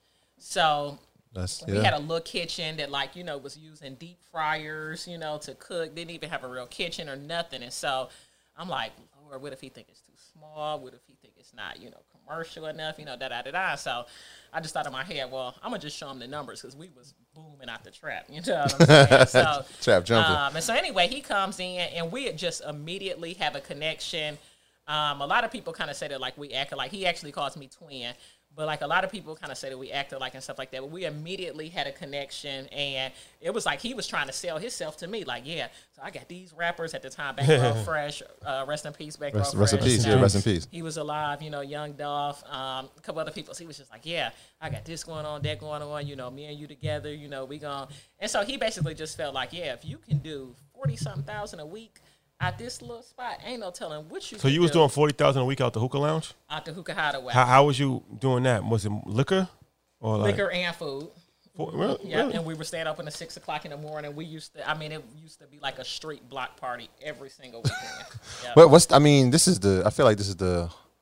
So That's, we yeah. had a little kitchen that, like, you know, was using deep fryers, you know, to cook. Didn't even have a real kitchen or nothing. And so I'm like, Lord, what if he think it's too small? What if he think it's not, you know, commercial enough? You know, da da da da. So I just thought in my head, well, I'm gonna just show him the numbers because we was booming out the trap. You know what I'm saying? So trap jumping. Um, and so anyway, he comes in, and we just immediately have a connection. Um, a lot of people kind of say that like we acted like he actually calls me twin. But, like, a lot of people kind of say that we acted like and stuff like that. But we immediately had a connection, and it was like he was trying to sell himself to me. Like, yeah, so I got these rappers at the time, Bankroll Fresh, uh, rest in peace, Bankroll Rest, Fresh. rest in peace, yeah, rest in peace. He was alive, you know, Young Dolph, um, a couple other people. So he was just like, yeah, I got this going on, that going on, you know, me and you together, you know, we gone. And so he basically just felt like, yeah, if you can do forty-something thousand a week at this little spot, ain't no telling what you So you was do. doing forty thousand a week out the Hookah Lounge? Out the Hookah Hideaway. How, how was you doing that? Was it liquor? Or like, liquor and food. For, really? Yeah, really? And we were staying up until six o'clock in the morning. We used to, I mean, it used to be like a street block party every single weekend. Yep. But what's, I mean, this is the, I feel like this is the,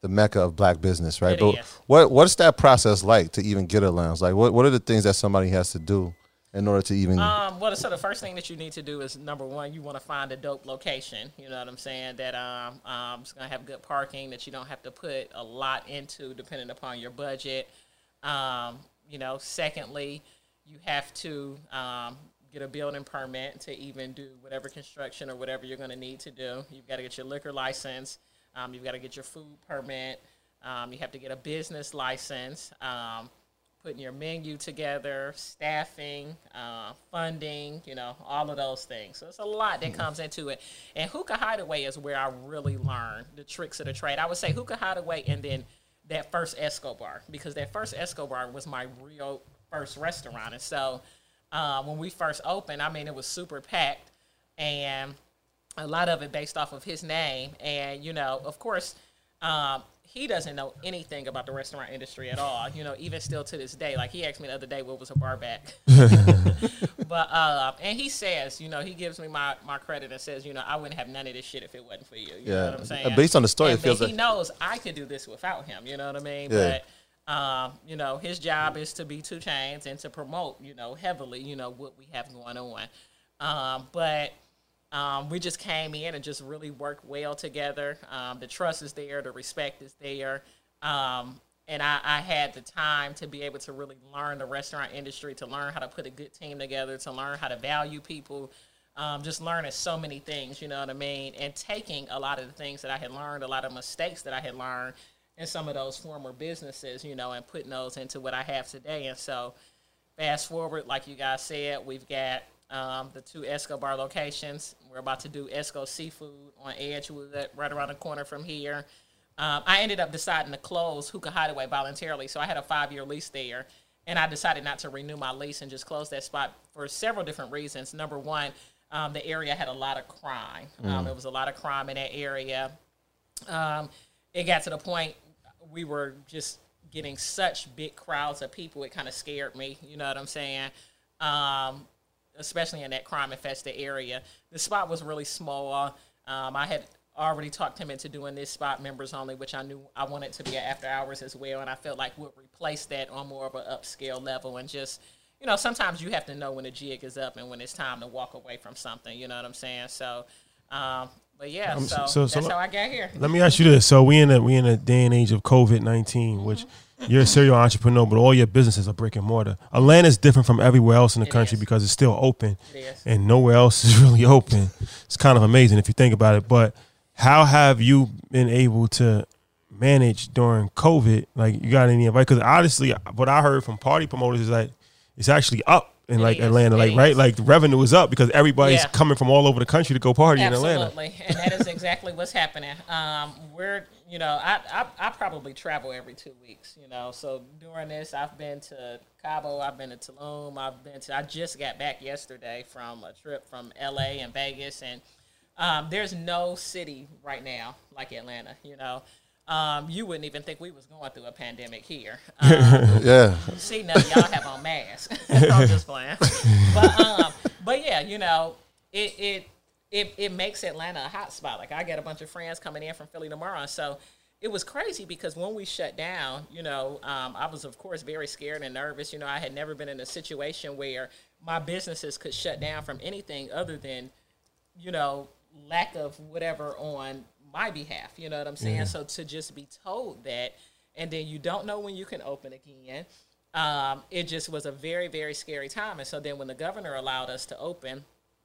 the mecca of black business, right? It but is. what what's that process like to even get a lounge? Like, what what are the things that somebody has to do in order to even? Um, well, so the first thing that you need to do is, number one, you want to find a dope location. You know what I'm saying? That um, um, it's gonna have good parking, that you don't have to put a lot into, depending upon your budget. Um, you know, secondly, you have to um, get a building permit to even do whatever construction or whatever you're gonna need to do. You've got to get your liquor license. Um, you've got to get your food permit. Um, you have to get a business license. Um, putting your menu together, staffing, uh, funding, you know, all of those things. So it's a lot that comes into it. And Hookah Hideaway is where I really learned the tricks of the trade. I would say Hookah Hideaway and then that first Escobar, because that first Escobar was my real first restaurant. And so uh, when we first opened, I mean, it was super packed, and a lot of it based off of his name. And, you know, of course, um, he doesn't know anything about the restaurant industry at all, you know, even still to this day. Like, he asked me the other day what was a bar back. But, uh, and he says, you know, he gives me my, my credit and says, you know, I wouldn't have none of this shit if it wasn't for you. You Yeah. know what I'm saying? Based on the story, and it feels he like knows I could do this without him, you know what I mean? Yeah. But, um, you know, his job is to be two chains and to promote, you know, heavily, you know, what we have going on. Um, but... Um, we just came in and just really worked well together. Um, the trust is there, the respect is there, um, and I, I had the time to be able to really learn the restaurant industry, to learn how to put a good team together, to learn how to value people, um, just learning so many things, you know what I mean, and taking a lot of the things that I had learned, a lot of mistakes that I had learned in some of those former businesses, you know, and putting those into what I have today. And so fast forward, like you guys said, we've got Um, the two Escobar locations. We're about to do Esco Seafood on Edgewood, right around the corner from here. Um, I ended up deciding to close Hookah Hideaway voluntarily, so I had a five-year lease there, and I decided not to renew my lease and just close that spot for several different reasons. Number one, um, the area had a lot of crime. Um, there was a lot of crime in that area. Um, it got to the point we were just getting such big crowds of people, it kind of scared me, you know what I'm saying? Um, especially in that crime-infested area. The spot was really small. Um, I had already talked him into doing this spot members only, which I knew I wanted to be at after hours as well, and I felt like we'd replace that on more of an upscale level. And just, you know, sometimes you have to know when the jig is up and when it's time to walk away from something, you know what I'm saying? So, um, but yeah, Um, so, so- so that's let- how I got here. Let me ask you this. So we in a we in a day and age of COVID nineteen, which you're a serial entrepreneur, but all your businesses are brick and mortar. Atlanta's different from everywhere else in the It country is. because it's still open, It is. and nowhere else is really open. It's kind of amazing if you think about it. But how have you been able to manage during COVID? Like, you got any advice? Because honestly, what I heard from party promoters is that it's actually up in It like is. Atlanta, It like is. right, like the revenue is up because everybody's Yeah. coming from all over the country to go party in Atlanta. Absolutely, and that is exactly what's happening. Um, we're, you know, I, I I probably travel every two weeks, you know. So during this, I've been to Cabo, I've been to Tulum, I've been to. I just got back yesterday from a trip from L A and Vegas, and um, there's no city right now like Atlanta, you know. Um, you wouldn't even think we was going through a pandemic here. Um, yeah. See, none of y'all have on masks. I'm just playing. But um, but yeah, you know, it it it it makes Atlanta a hot spot. Like, I got a bunch of friends coming in from Philly tomorrow, and so it was crazy because when we shut down, you know, um, I was of course very scared and nervous. You know, I had never been in a situation where my businesses could shut down from anything other than, you know, lack of whatever on my behalf, you know what I'm saying? Yeah. So to just be told that, and then you don't know when you can open again, um, it just was a very, very scary time. And so then when the governor allowed us to open,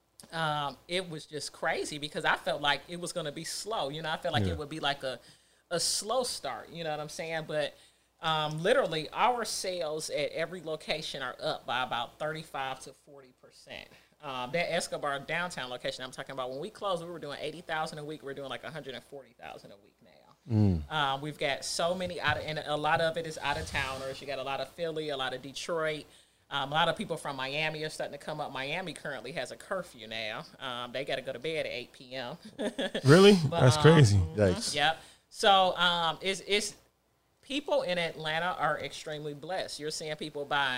um, it was just crazy because I felt like it was going to be slow. You know, I felt like yeah. it would be like a, a slow start, you know what I'm saying? But um, literally our sales at every location are up by about thirty-five to forty percent. Um, that Escobar downtown location I'm talking about, when we closed, we were doing eighty thousand a week. We're doing like one hundred forty thousand a week now. Mm. Um, we've got so many out of, and a lot of it is out of towners. You got a lot of Philly, a lot of Detroit, um, a lot of people from Miami are starting to come up. Miami currently has a curfew now. Um, they got to go to bed at eight p.m. Really? But, That's um, crazy. Yikes. Yep. So um, it's it's people in Atlanta are extremely blessed. You're seeing people buying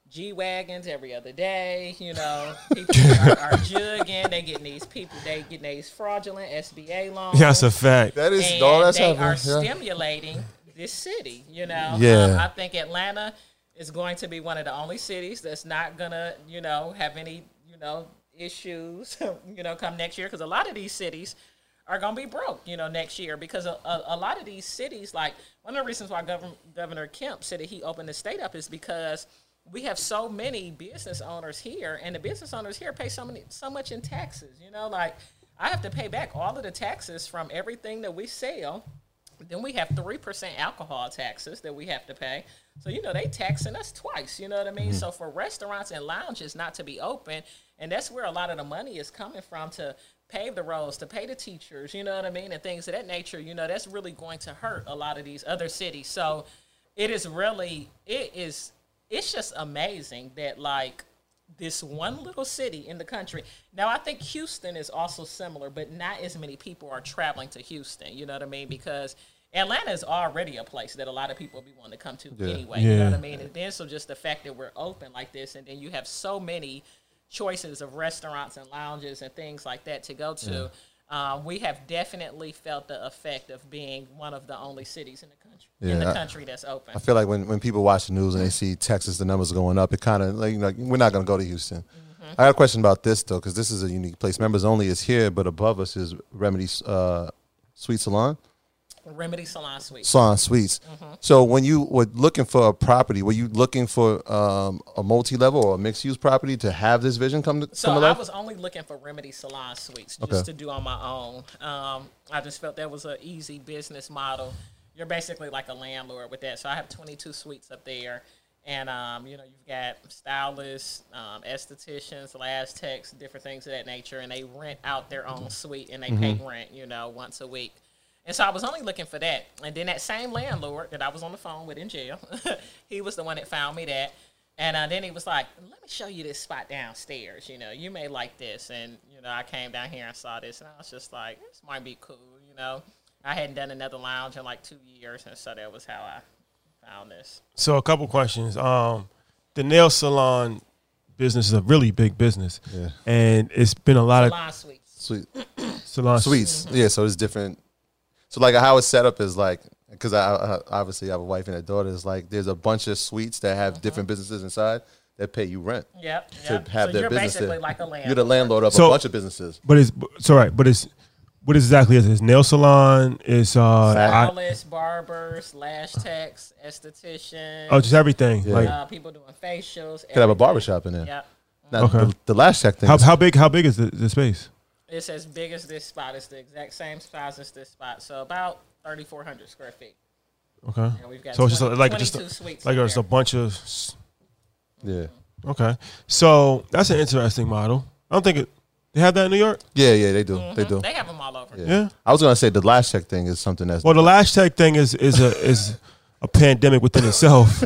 G-Wagons every other day, you know. People are, are jugging. They getting these people, they getting these fraudulent S B A loans. Yeah, that's a fact. That is and all that's they happening. are Yeah. stimulating this city, you know. Yeah. Um, I think Atlanta is going to be one of the only cities that's not going to, you know, have any, you know, issues, you know, come next year. Because a lot of these cities are going to be broke, you know, next year. Because a, a, a lot of these cities, like, one of the reasons why Governor, Governor Kemp said that he opened the state up is because we have so many business owners here, and the business owners here pay so many, so much in taxes. You know, like I have to pay back all of the taxes from everything that we sell. Then we have three percent alcohol taxes that we have to pay. So, you know, they taxing us twice, you know what I mean? Mm-hmm. So for restaurants and lounges not to be open, and that's where a lot of the money is coming from to pay the roads, to pay the teachers, you know what I mean, and things of that nature, you know, that's really going to hurt a lot of these other cities. So it is really, it is, it's just amazing that, like, this one little city in the country. Now, I think Houston is also similar, but not as many people are traveling to Houston, you know what I mean? Because Atlanta is already a place that a lot of people be wanting to come to Yeah. anyway, Yeah. you know what I mean? And then so just the fact that we're open like this, and then you have so many choices of restaurants and lounges and things like that to go to, uh, we have definitely felt the effect of being one of the only cities in the country, in Yeah, the I- country that's open. I feel like when, when people watch the news and they see Texas, the numbers going up, it kind of like, like we're not going to go to Houston. Mm-hmm. I got a question about this though, because this is a unique place. Members only is here, but above us is Remedy uh, Sweet Salon, Remedy Salon Suite. Salon Suites. Mm-hmm. So when you were looking for a property, were you looking for um, a multi-level or a mixed-use property to have this vision come to, So come to I life? was only looking for Remedy Salon Suites just Okay. to do on my own. Um, I just felt that was an easy business model. You're basically like a landlord with that. So I have twenty-two suites up there. And, um, you know, you've got stylists, um, estheticians, lash techs, different things of that nature. And they rent out their own suite and they pay rent, you know, once a week. And so I was only looking for that. And then that same landlord that I was on the phone with in jail, he was the one that found me that. And uh, then he was like, let me show you this spot downstairs. You know, you may like this. And, you know, I came down here and saw this. And I was just like, this might be cool, you know. I hadn't done another lounge in like two years. And so that was how I found this. So a couple questions. Um, the nail salon business is a really big business. Yeah. And it's been a lot Salon suites. Sweet. of salon Suites. Yeah, so it's different. So like how it's set up is like, because I, I obviously have a wife and a daughter, is like there's a bunch of suites that have different businesses inside that pay you rent Yep. to yep. have so their you're business basically there. like a landlord. You're the landlord of So- a bunch of businesses. But it's it's all right. But it's what exactly is it? It's nail salon. It's uh, I, Stylists, barbers, lash techs, estheticians. oh, just everything. Yeah. Like uh, people doing facials. Could have a everything. barbershop in there. Yep. Now, Okay. the, the last check thing. how is- how big? How big is the, the space? It's as big as this spot. It's the exact same size as this spot. So about thirty-four hundred square feet. Okay. And we've got So it's just a, twenty, like just twenty-two a, suites like in just a there. bunch of. s- yeah. Okay. So that's an interesting model. I don't think it. They have that in New York. Yeah, yeah, they do. They do. They have them all over. Yeah. Yeah. I was gonna say the last check thing is something that's Well, the Lash Tech thing is is a is a pandemic within itself.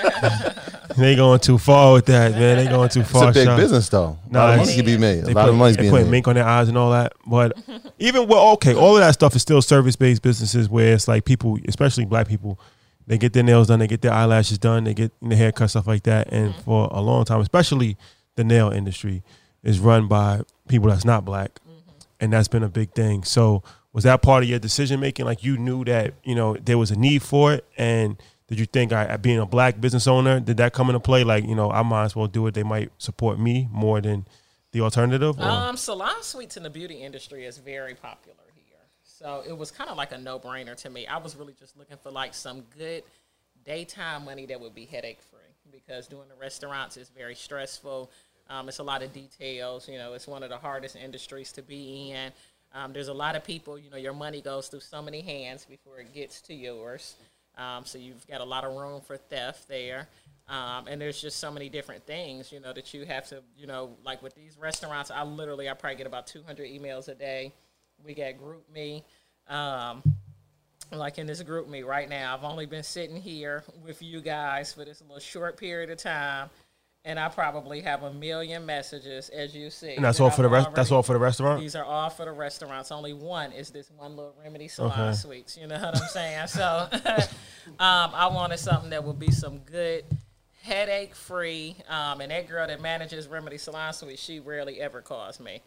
They going too far with that, man. They going too it's far. a big Sean. business though. A Nah, lot of it's- money can be made. They A lot put, of money's they being put made. mink on their eyes and all that. But even well, okay, all of that stuff is still service based businesses where it's like people, especially black people, they get their nails done, they get their eyelashes done, they get their haircut, stuff like that. And for a long time, especially the nail industry, is run by people that's not black, and that's been a big thing. So was that part of your decision making? Like you knew that you know there was a need for it, and did you think, I, being a black business owner, did that come into play? Like, you know, I might as well do it. They might support me more than the alternative. Or? Um, salon suites in the beauty industry is very popular here. So it was kind of like a no-brainer to me. I was really just looking for like some good daytime money that would be headache-free, because doing the restaurants is very stressful. Um, it's a lot of details. You know, it's one of the hardest industries to be in. Um, there's a lot of people, you know, your money goes through so many hands before it gets to yours. Um, so you've got a lot of room for theft there. Um, and there's just so many different things, you know, that you have to, you know, like with these restaurants, I literally, I probably get about two hundred emails a day. We got Group Me. Um, like in this Group Me right now, I've only been sitting here with you guys for this little short period of time. And I probably have a million messages, as you see. And that's that all for the I've rest. That's already- all for the restaurant. These are all for the restaurants. Only one is this one little Remedy Salon Okay. Suites. You know what I'm saying? So um, I wanted something that would be some good headache free. Um, and that girl that manages Remedy Salon Suite, she rarely ever calls me.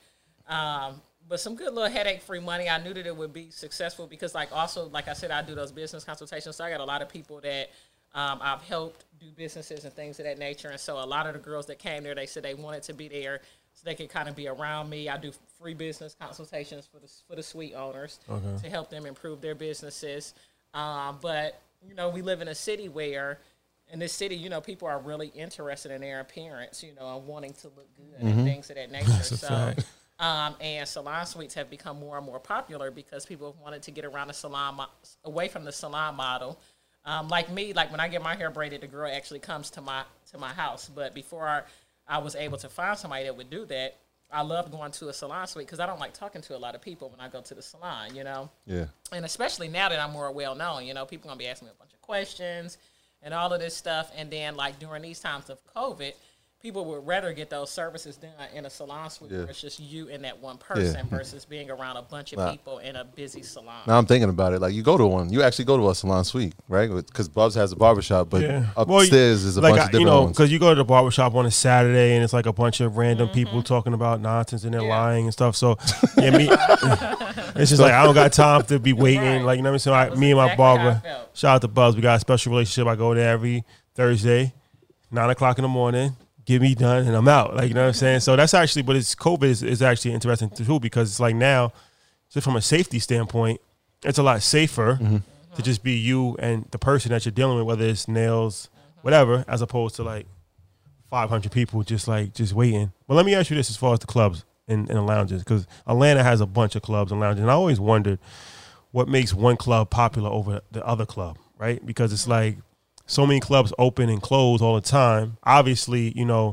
Um, but some good little headache free money. I knew that it would be successful because, like, also, like I said, I do those business consultations. So I got a lot of people that um, I've helped do businesses and things of that nature. And so a lot of the girls that came there, they said they wanted to be there so they could kind of be around me. I do free business consultations for the for the suite owners okay. to help them improve their businesses. Um, but, you know, we live in a city where, in this city, you know, people are really interested in their appearance, you know, and wanting to look good mm-hmm. and things of that nature. That's so, um, and salon suites have become more and more popular because people have wanted to get around the salon, mo- away from the salon model. Um, like me, like when I get my hair braided, the girl actually comes to my to my house. But before I, I was able to find somebody that would do that, I love going to a salon suite because I don't like talking to a lot of people when I go to the salon, you know? Yeah. And especially now that I'm more well-known, you know, people are going to be asking me a bunch of questions and all of this stuff. And then, like, during these times of COVID, people would rather get those services done in a salon suite yeah. where it's just you and that one person yeah. versus being around a bunch of nah. people in a busy salon. Now I'm thinking about it. Like, you go to one. You actually go to a salon suite, right? Because Bubs has a barbershop, but yeah. upstairs well, is a like bunch I, of different you know, ones. Because you go to the barbershop on a Saturday, and it's like a bunch of random mm-hmm. people talking about nonsense, and they're yeah. lying and stuff. So, yeah, me, it's just so, like I don't got time to be waiting. Right. Like, you know what I'm saying? So I, me and my barber, shout out to Bubs. We got a special relationship. I go there every Thursday, nine o'clock in the morning. Get me done and I'm out. Like, you know what I'm saying? So that's actually, but it's COVID is, is actually interesting too, because it's like now, just from a safety standpoint, it's a lot safer mm-hmm. to just be you and the person that you're dealing with, whether it's nails, whatever, as opposed to like five hundred people just like, just waiting. But let me ask you this as far as the clubs and, and the lounges, because Atlanta has a bunch of clubs and lounges. And I always wondered what makes one club popular over the other club, right? Because it's like, so many clubs open and close all the time. Obviously, you know,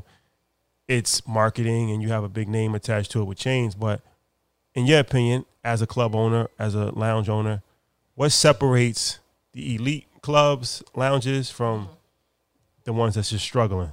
it's marketing and you have a big name attached to it with chains. But in your opinion, as a club owner, as a lounge owner, what separates the elite clubs, lounges from the ones that's just struggling?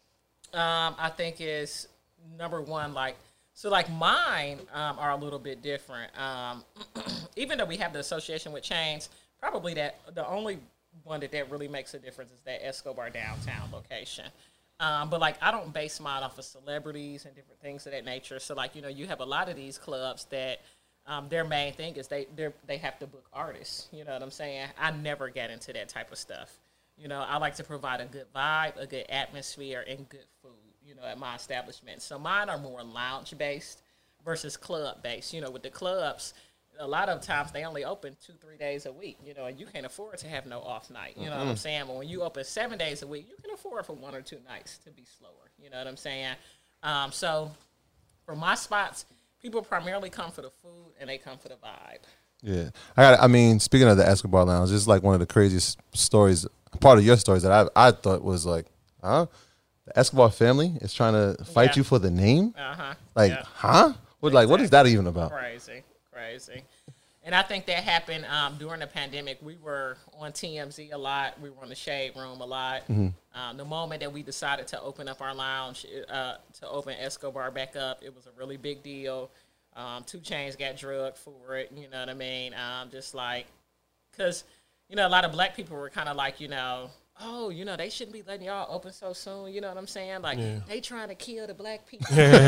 Um, I think is number one, like, so like mine um, are a little bit different. Um, even though we have the association with chains, probably that the only one that that really makes a difference is that Escobar downtown location. Um, but, like, I don't base mine off of celebrities and different things of that nature. So, like, you know, you have a lot of these clubs that um, their main thing is they they have to book artists. You know what I'm saying? I never get into that type of stuff. You know, I like to provide a good vibe, a good atmosphere, and good food, you know, at my establishment. So mine are more lounge-based versus club-based. You know, with the clubs, a lot of times they only open two, three days a week, you know, and you can't afford to have no off night. You know mm-hmm. what I'm saying? But when you open seven days a week, you can afford for one or two nights to be slower. You know what I'm saying? Um, so for my spots, people primarily come for the food and they come for the vibe. Yeah. I got, I mean, speaking of the Escobar Lounge, this is like one of the craziest stories, part of your stories that I I thought was like, huh? The Escobar family is trying to fight yeah. you for the name? Uh-huh. Like, yeah. huh? What, exactly. Like, what is that even about? Crazy. Crazy. And I think that happened um, during the pandemic. We were on T M Z a lot. We were on the Shade Room a lot. Mm-hmm. Um, the moment that we decided to open up our lounge, uh, to open Escobar back up, it was a really big deal. Um, two Chainz got drugged for it, you know what I mean? Um, just like, because, you know, a lot of black people were kind of like, you know, oh, you know, they shouldn't be letting y'all open so soon. You know what I'm saying? Like, yeah. they trying to kill the black people.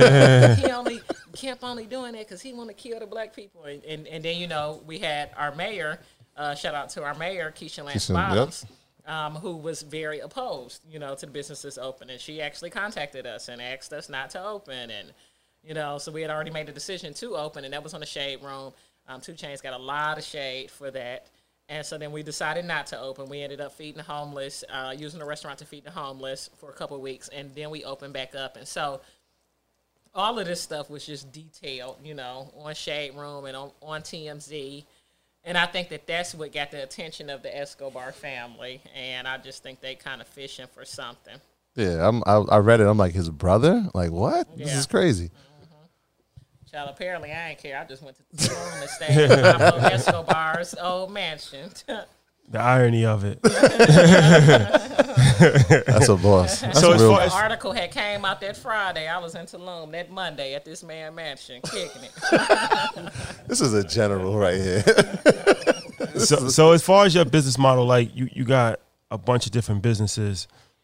he only kept only doing that because he want to kill the black people. And, and and then, you know, we had our mayor, uh, shout out to our mayor, Keisha Lance Keisha, Bottoms, yep. um, who was very opposed, you know, to the businesses opening. She actually contacted us and asked us not to open. And, you know, so we had already made the decision to open, and that was on the Shade Room. Um, two Chainz got a lot of shade for that. And so then we decided not to open. We ended up feeding the homeless, uh, using the restaurant to feed the homeless for a couple of weeks, and then we opened back up. And so all of this stuff was just detailed, you know, on Shade Room and on, on T M Z. And I think that that's what got the attention of the Escobar family. And I just think they kind of fishing for something. Yeah, I'm, I, I read it. I'm like, his brother? Like, what? Yeah. This is crazy. Child, apparently I ain't care. I just went to the room and stayed in Pablo Escobar's old mansion. The irony of it. That's a boss. That's so a real the article had came out that Friday. I was in Tulum that Monday at this man mansion, kicking it. This is a general right here. so, so as far as your business model, like you, you got a bunch of different businesses.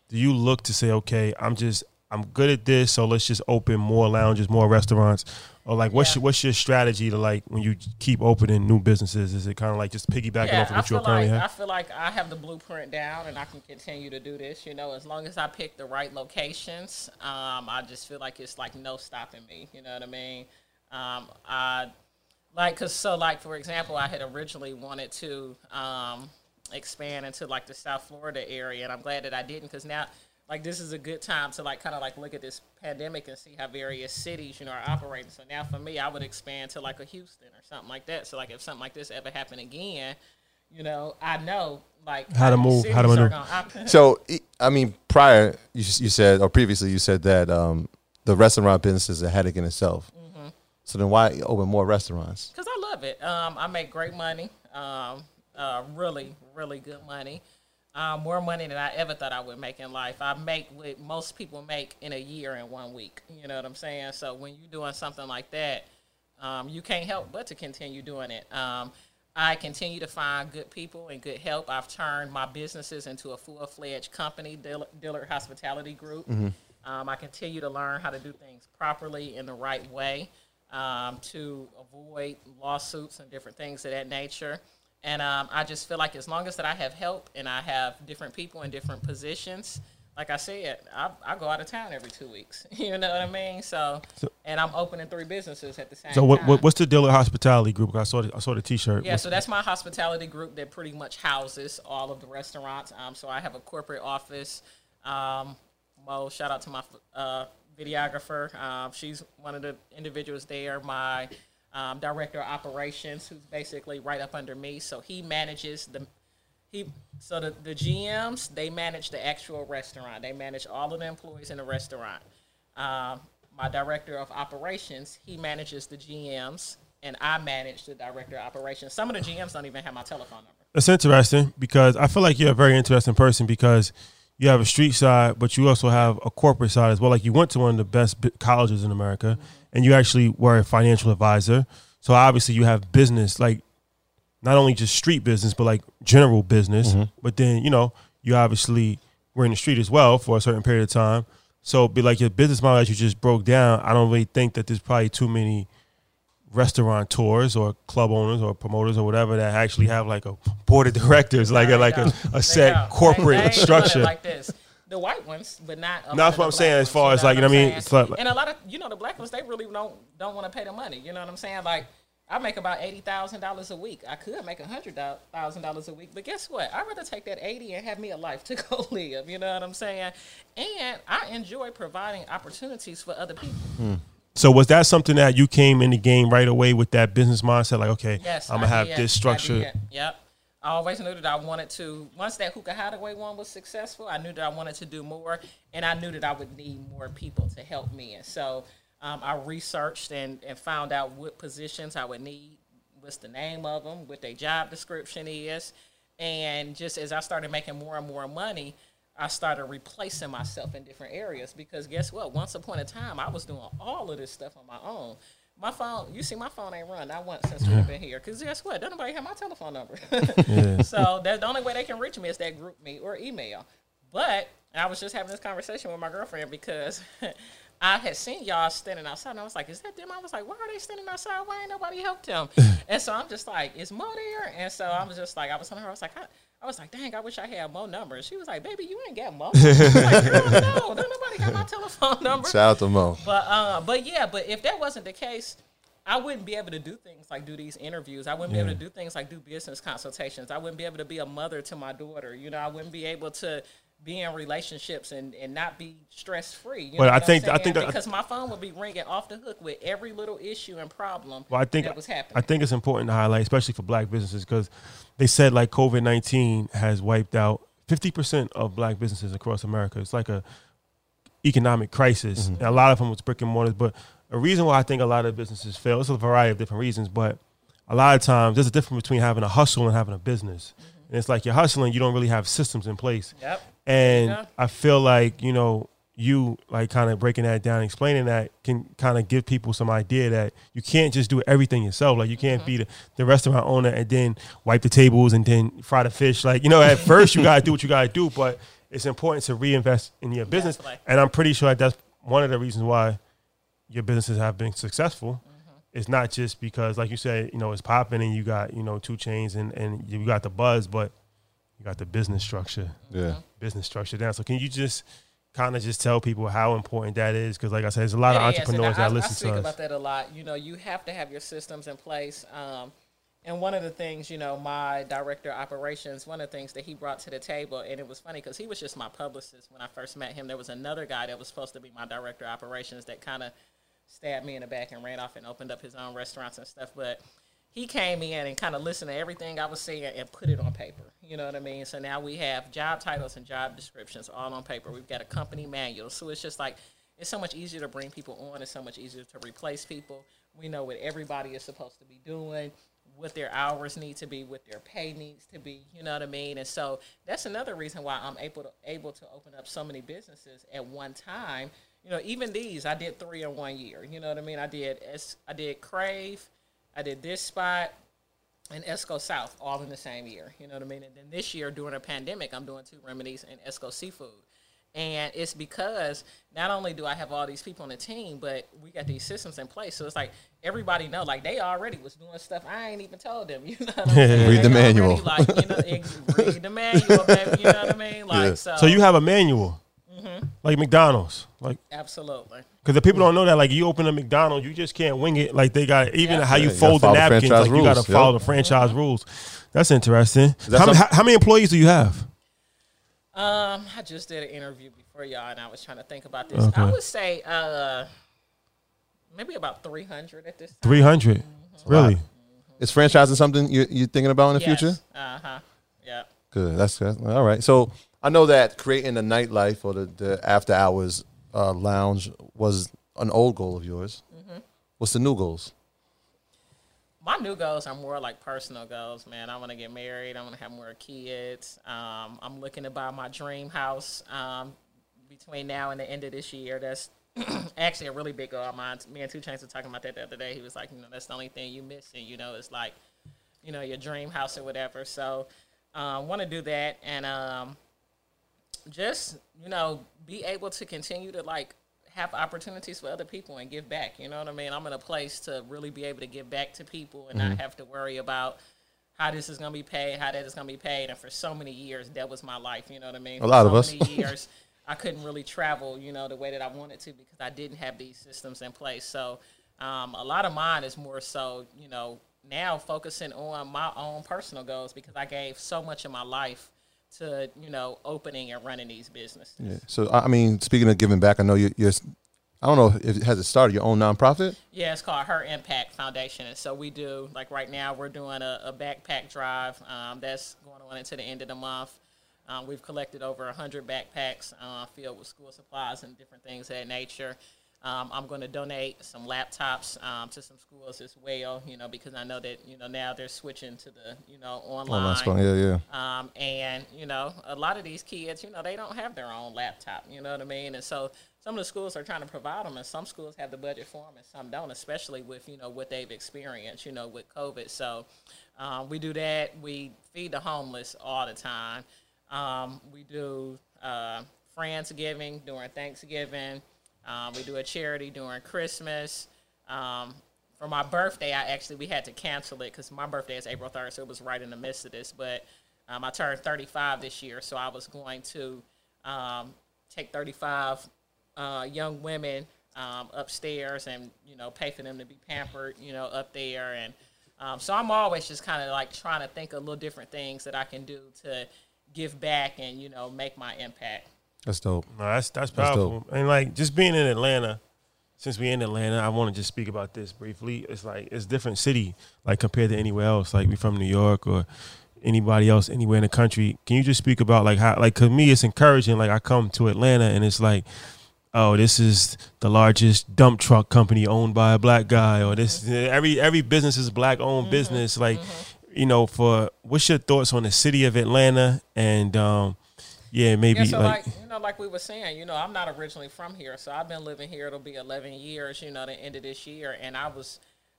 do you look to say, okay, I'm just I'm good at this, so let's just open more lounges, more restaurants, or like what's Yeah. your what's your strategy to like when you keep opening new businesses? Is it kind of like just piggybacking Yeah, off of I what you feel currently like I have? feel like I have the blueprint down, and I can continue to do this. You know, as long as I pick the right locations, um, I just feel like it's like no stopping me. You know what I mean? Um, I like cause so like for example, I had originally wanted to um, expand into like the South Florida area, and I'm glad that I didn't, because now. Like, this is a good time to, like, kind of, like, look at this pandemic and see how various cities, you know, are operating. So now for me, I would expand to, like, a Houston or something like that. So, like, if something like this ever happened again, you know, I know, like, How to these move, how to cities are maneuver. gonna op- So, I mean, prior, you, you said, or previously, you said that um, the restaurant business is a headache in itself. Mm-hmm. So then why open more restaurants? Because I love it. Um, I make great money, um, uh, really, really good money. Um, more money than I ever thought I would make in life. I make what most people make in a year in one week. You know what I'm saying? So when you're doing something like that, um, you can't help but to continue doing it. Um, I continue to find good people and good help. I've turned my businesses into a full-fledged company, Dill- Dillard Hospitality Group. Mm-hmm. Um, I continue to learn how to do things properly in the right way um, to avoid lawsuits and different things of that nature. And um, I just feel like as long as that I have help and I have different people in different positions, like I said, I, I go out of town every two weeks. You know what I mean? So, So- and I'm opening three businesses at the same So what, time. what what's the Dillard Hospitality Group? I saw the, I saw the T-shirt. Yeah, What's- so that's my hospitality group that pretty much houses all of the restaurants. Um, so I have a corporate office. Um, Mo, shout out to my uh, videographer. Um, she's one of the individuals there. My um, director of operations, who's basically right up under me. So he manages the he. So the, the G Ms, they manage the actual restaurant. They manage all of the employees in the restaurant. Um, my director of operations, he manages the G Ms, and I manage the director of operations. Some of the G Ms don't even have my telephone number. It's interesting because I feel like you're a very interesting person because you have a street side, but you also have a corporate side as well. Like you went to one of the best bi- colleges in America, mm-hmm. and you actually were a financial advisor. So obviously you have business, like not only just street business, but like general business. Mm-hmm. But then, you know, you obviously were in the street as well for a certain period of time. So be like your business model that you just broke down, I don't really think that there's probably too many restaurateurs or club owners or promoters or whatever that actually have like a board of directors, like a, like a, a set corporate they, they structure. Like this. The white ones, but not. No, that's what I'm saying. As far as like, you know what I mean? It's like, and a lot of, you know, the black ones, they really don't don't want to pay the money. You know what I'm saying? Like, I make about eighty thousand dollars a week. I could make a hundred thousand dollars a week, but guess what? I'd rather take that eighty and have me a life to go live. You know what I'm saying? And I enjoy providing opportunities for other people. Hmm. So was that something that you came in the game right away with that business mindset? Like, okay, yes, I'm gonna I have did. this structure. I did. Yep. I always knew that I wanted to, once that Hookah Hideaway one was successful, I knew that I wanted to do more, and I knew that I would need more people to help me. And so um, I researched and, and found out what positions I would need, what's the name of them, what their job description is. And just as I started making more and more money, I started replacing myself in different areas because guess what? Once upon a time, I was doing all of this stuff on my own. My phone, you see, my phone ain't run not once since we've been here. Because guess what? Don't nobody have my telephone number. Yeah. So that's the only way they can reach me is that group me or email. But I was just having this conversation with my girlfriend because I had seen y'all standing outside. And I was like, is that them? I was like, why are they standing outside? Why ain't nobody helped them? And so I'm just like, is Mo there? And so I was just like, I was telling her, I was like, I, I was like, dang, I wish I had Mo numbers. She was like, baby, you ain't got Mo. I was like, girl, no, don't nobody got my telephone number. Shout out to Mo. But uh, but yeah, but if that wasn't the case, I wouldn't be able to do things like do these interviews. I wouldn't yeah. be able to do things like do business consultations. I wouldn't be able to be a mother to my daughter. You know, I wouldn't be able to be in relationships and, and not be stress free. Well, I think I think that, because my phone would be ringing off the hook with every little issue and problem well, I think, that was happening. I think it's important to highlight, especially for black businesses, because they said like COVID nineteen has wiped out fifty percent of black businesses across America. It's like a economic crisis. Mm-hmm. And a lot of them was brick and mortars, but a reason why I think a lot of businesses fail, there's a variety of different reasons, but a lot of times there's a difference between having a hustle and having a business. Mm-hmm. And it's like you're hustling, you don't really have systems in place. Yep. And yeah. I feel like, you know, you like kind of breaking that down, explaining that can kind of give people some idea that you can't just do everything yourself. Like you can't mm-hmm. be the, the restaurant owner and then wipe the tables and then fry the fish. Like, you know, at first you got to do what you got to do, but it's important to reinvest in your business. Definitely. And I'm pretty sure that's one of the reasons why your businesses have been successful. Mm-hmm. It's not just because, like you said, you know, it's popping and you got, you know, two chains and, and you got the buzz, but you got the business structure. Yeah. Business structure down. So can you just kind of just tell people how important that is? Because like I said, there's a lot Yeah, of entrepreneurs yes, that I, listen I speak to us. about that a lot. You know, you have to have your systems in place. Um, and one of the things, you know, my director of operations, one of the things that he brought to the table, and it was funny because he was just my publicist when I first met him. There was another guy that was supposed to be my director of operations that kind of stabbed me in the back and ran off and opened up his own restaurants and stuff. But he came in and kind of listened to everything I was saying and put it on paper. You know what I mean? So now we have job titles and job descriptions all on paper. We've got a company manual. So it's just like, it's so much easier to bring people on. It's so much easier to replace people. We know what everybody is supposed to be doing, what their hours need to be, what their pay needs to be. You know what I mean? And so that's another reason why I'm able to able to open up so many businesses at one time. You know, even these, I did three in one year. You know what I mean? I did I did Crave, I did this spot, and Esco South all in the same year. You know what I mean? And then this year during a pandemic, I'm doing Two Remedies and Esco Seafood. And it's because not only do I have all these people on the team, but we got these systems in place. So it's like everybody know, like they already was doing stuff I ain't even told them. You know what I mean? Read the They manual. already, like, you know, ex- read the manual, baby. You know what I mean? Like Yeah. so. So you have a manual, Mm-hmm. like McDonald's, like Absolutely. because the people don't know that. Like you open a McDonald's, you just can't wing it. Like they got even Yeah. how you Yeah, you fold the gotta follow the napkins. franchise Like you got to rules. follow Yep. the franchise rules. That's interesting. that How, some- how, how many employees do you have? Um, I just did an interview before y'all, and I was trying to think about this. Okay. I would say uh, maybe about three hundred at this time. Three hundred. Really? Is franchising something you you thinking about in the Yes. future? Uh huh. Yeah. Good. That's good. All right. So I know that creating the nightlife or the, the after hours uh, lounge was an old goal of yours. Mm-hmm. What's the new goals? My new goals are more like personal goals, man. I want to get married. I want to have more kids. Um, I'm looking to buy my dream house um, between now and the end of this year. That's actually a really big goal of mine. Me and Two Chainz were talking about that the other day. He was like, you know, that's the only thing you missing. You know, it's like, you know, your dream house or whatever. So I uh, want to do that. And um, just, you know, be able to continue to, like, have opportunities for other people and give back. You know what I mean? I'm in a place to really be able to give back to people and Mm-hmm. not have to worry about how this is going to be paid, how that is going to be paid. And for so many years, that was my life. You know what I mean? A lot for of so us. many years, I couldn't really travel, you know, the way that I wanted to because I didn't have these systems in place. So um, a lot of mine is more so, you know, now focusing on my own personal goals because I gave so much of my life to, you know, opening and running these businesses. Yeah. So I I mean, speaking of giving back, I know you, you're. I don't know if it has it started your own nonprofit. Yeah, it's called Her Impact Foundation. And so we do, like right now, we're doing a, a backpack drive um, that's going on into the end of the month. Um, we've collected over one hundred backpacks uh, filled with school supplies and different things of that nature. Um, I'm going to donate some laptops um, to some schools as well, you know, because I know that, you know, now they're switching to the, you know, online. Oh, that's fun. Yeah, yeah. Um, and, you know, a lot of these kids, you know, they don't have their own laptop, you know what I mean? And so some of the schools are trying to provide them, and some schools have the budget for them, and some don't, especially with, you know, what they've experienced, you know, with COVID. So um, we do that. We feed the homeless all the time. Um, we do uh, Friendsgiving during Thanksgiving. Um, we do a charity during Christmas. Um, for my birthday, I actually, we had to cancel it because my birthday is April third, so it was right in the midst of this. But um, I turned thirty-five this year, so I was going to um, take thirty-five uh, young women um, upstairs and, you know, pay for them to be pampered, you know, up there. And um, so I'm always just kind of like trying to think of little different things that I can do to give back and, you know, make my impact. That's dope. No, that's that's That's powerful. And like just being in Atlanta, since we're in Atlanta, I want to just speak about this briefly. It's like it's a different city, like compared to anywhere else. Like we from New York or anybody else anywhere in the country. Can you just speak about like how, like, cause me it's encouraging. Like I come to Atlanta and it's like, oh, this is the largest dump truck company owned by a black guy, or this every every business is black owned mm-hmm. business. Like, mm-hmm. you know, for what's your thoughts on the city of Atlanta and um, yeah, maybe yeah, so like, like, you know, like we were saying, you know, I'm not originally from here, so I've been living here. It'll be eleven years, you know, the end of this year, and I was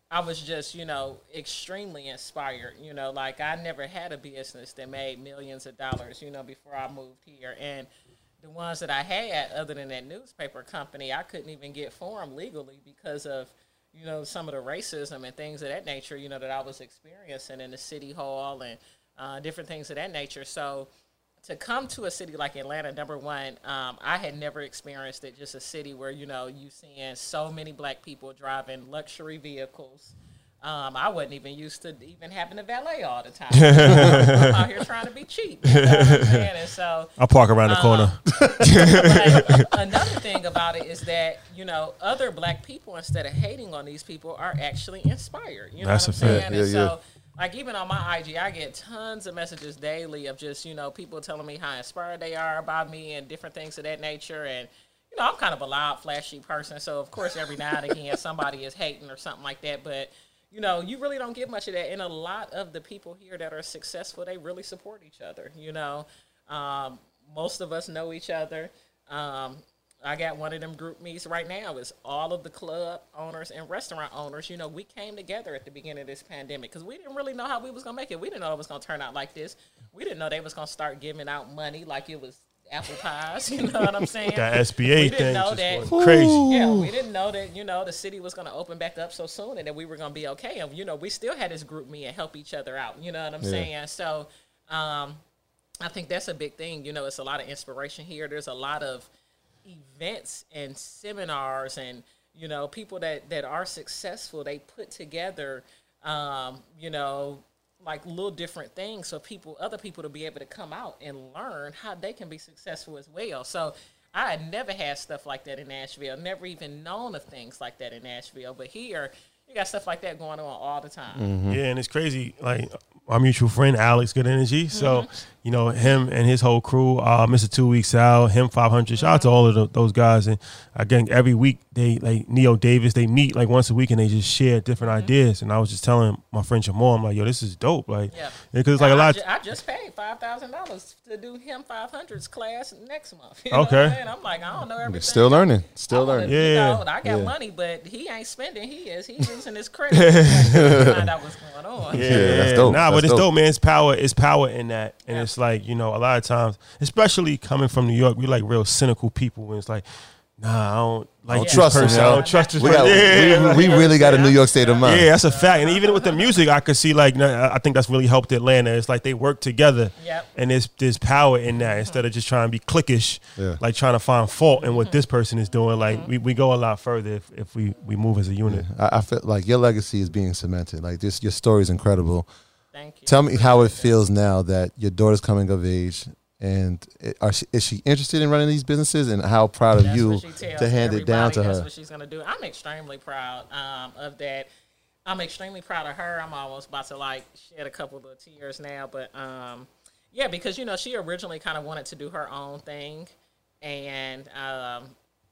I was just, you know, extremely inspired. You know, like I never had a business that made millions of dollars, you know, before I moved here. And the ones that I had, other than that newspaper company, I couldn't even get formed legally because of, you know, some of the racism and things of that nature, you know, that I was experiencing in the city hall and uh, different things of that nature. So to come to a city like Atlanta, number one, um, I had never experienced it, just a city where, you know, you seeing so many black people driving luxury vehicles. Um, I wasn't even used to even having a valet all the time. I'm out here trying to be cheap. You know what I'm saying? And so I'll park around the um, corner. But another thing about it is that, you know, other black people, instead of hating on these people, are actually inspired. You know That's what I'm a saying? fact. And Yeah, so, yeah. like, even on my I G, I get tons of messages daily of just, you know, people telling me how inspired they are about me and different things of that nature. And, you know, I'm kind of a loud, flashy person. So, of course, every now and again, somebody is hating or something like that. But, you know, you really don't get much of that. And a lot of the people here that are successful, they really support each other. You know, um, most of us know each other. Um, I got one of them group meets right now. It's all of the club owners and restaurant owners. You know, we came together at the beginning of this pandemic because we didn't really know how we was going to make it. We didn't know it was going to turn out like this. We didn't know they was going to start giving out money like it was apple pies. You know what I'm saying? That S B A We didn't thing know just that- went crazy. Yeah, we didn't know that, you know, the city was going to open back up so soon and that we were going to be okay. And, you know, we still had this group me and help each other out. You know what I'm Yeah. saying? So um, I think that's a big thing. You know, it's a lot of inspiration here. There's a lot of events and seminars and, you know, people that, that are successful, they put together, um, you know, like little different things so people, other people to be able to come out and learn how they can be successful as well. So I had never had stuff like that in Nashville, never even known of things like that in Nashville. But here, you got stuff like that going on all the time. Yeah, and it's crazy. Like our mutual friend Alex, Good Energy. So you know him and his whole crew. Uh, Mister Two Weeks Out, him five hundred. Shout out to all of the, those guys. And again, every week they like Neo Davis. They meet like once a week and they just share different ideas. And I was just telling my friend Jamal, I'm like, yo, this is dope. Like, Yeah. because it's like a I, lot. ju- I just paid five thousand dollars to do him five hundred's class next month. You know Okay. what I'm saying? I'm like, I don't know everything. Still learning. Still I wanna- learning. You Yeah. know, I got Yeah. money, but he ain't spending. He is. He's using his credit to find out what's going on. Yeah, Yeah, that's dope. Nah, but That's it's dope. dope, man. It's power. It's power in that, and Yeah. it's like, you know, a lot of times, especially coming from New York, we like real cynical people, and it's like, nah, I don't like Don't this trust him, person. yo. I don't trust this We, person. got, Yeah, we, we really got a New York state of mind. yeah, that's a fact. And even with the music, I could see like, nah, I think that's really helped Atlanta. It's like they work together, Yep. and there's there's power in that instead of just trying to be cliquish, Yeah. like trying to find fault in what this person is doing. Like we, we go a lot further if, if we we move as a unit. I, I feel like your legacy is being cemented. Like this, your story is incredible. Thank you. Tell me how it feels now that your daughter's coming of age, and it, are she, is she interested in running these businesses? And how proud of That's you what she tells to hand it down everybody. to That's her? what she's gonna do. I'm extremely proud um, of that. I'm extremely proud of her. I'm almost about to like shed a couple of tears now, but um, yeah, because you know she originally kind of wanted to do her own thing, and um,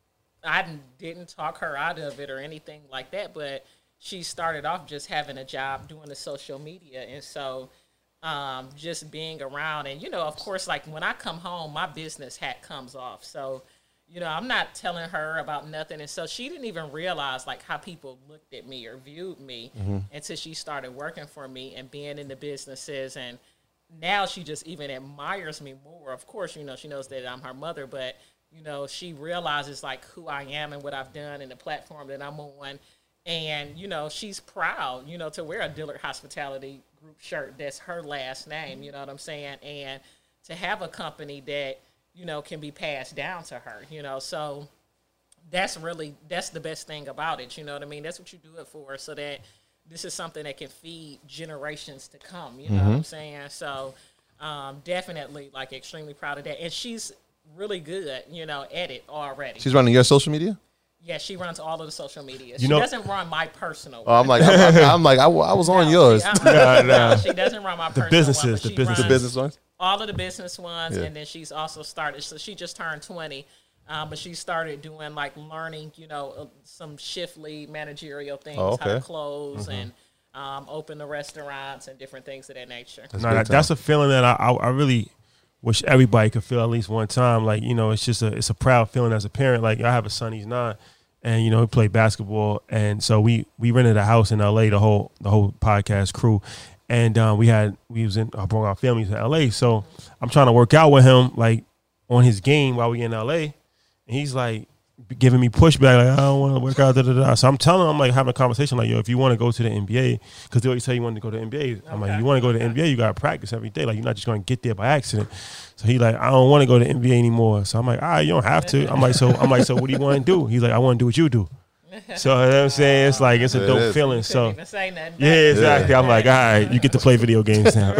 I didn't talk her out of it or anything like that. But she started off just having a job doing the social media, and so. Um, just being around and, you know, of course, like when I come home, my business hat comes off. So, you know, I'm not telling her about nothing. And so she didn't even realize like how people looked at me or viewed me until she started working for me and being in the businesses. And now she just even admires me more. Of course, you know, she knows that I'm her mother, but, you know, she realizes like who I am and what I've done and the platform that I'm on. And, you know, she's proud, you know, to wear a Dillard Hospitality Group shirt that's her last name, you know what I'm saying? And to have a company that, you know, can be passed down to her, you know. So that's really, that's the best thing about it, you know what I mean? That's what you do it for, so that this is something that can feed generations to come, you know what I'm saying? So um, definitely, like, extremely proud of that. And she's really good, you know, at it already. She's running your social media. Yeah, she runs all of the social media. You She know- doesn't run my personal Oh, I'm one. like, I'm, I'm like, I, w- I was on No, yours. She, uh, Nah, nah. no, she doesn't run my personal businesses, one, but the she businesses. The runs business ones. all of the business ones, Yeah. and then she's also started. So she just turned twenty, um, but she started doing like learning, you know, uh, some shift lead managerial things, Oh, how okay. to close and um, open the restaurants and different things of that nature. That's Nah, big that, time. that's a feeling that I, I I really wish everybody could feel at least one time. Like, you know, it's just a it's a proud feeling as a parent. Like, I have a son, he's nine, and you know, he played basketball, and so we we rented a house in L A. The whole the whole podcast crew, and um, we had we was in I brought our families to L A. So I'm trying to work out with him like on his game while we in L A, and he's like giving me pushback, like I don't want to work out. Da, da, da. So I'm telling him, I'm like having a conversation, like yo, if you want to go to the N B A, because they always tell you want to go to the N B A. I'm Okay. like, you want to go to the N B A, you got to practice every day. Like you're not just going to get there by accident. So he like, I don't want to go to the N B A anymore. So I'm like, all right, you don't have to. I'm like, so I'm like, so what do you want to do? He's like, I want to do what you do. So you know what I'm saying, it's like it's a It dope is. feeling. Couldn't So even say nothing yeah, back. exactly. I'm like, all right, you get to play video games now.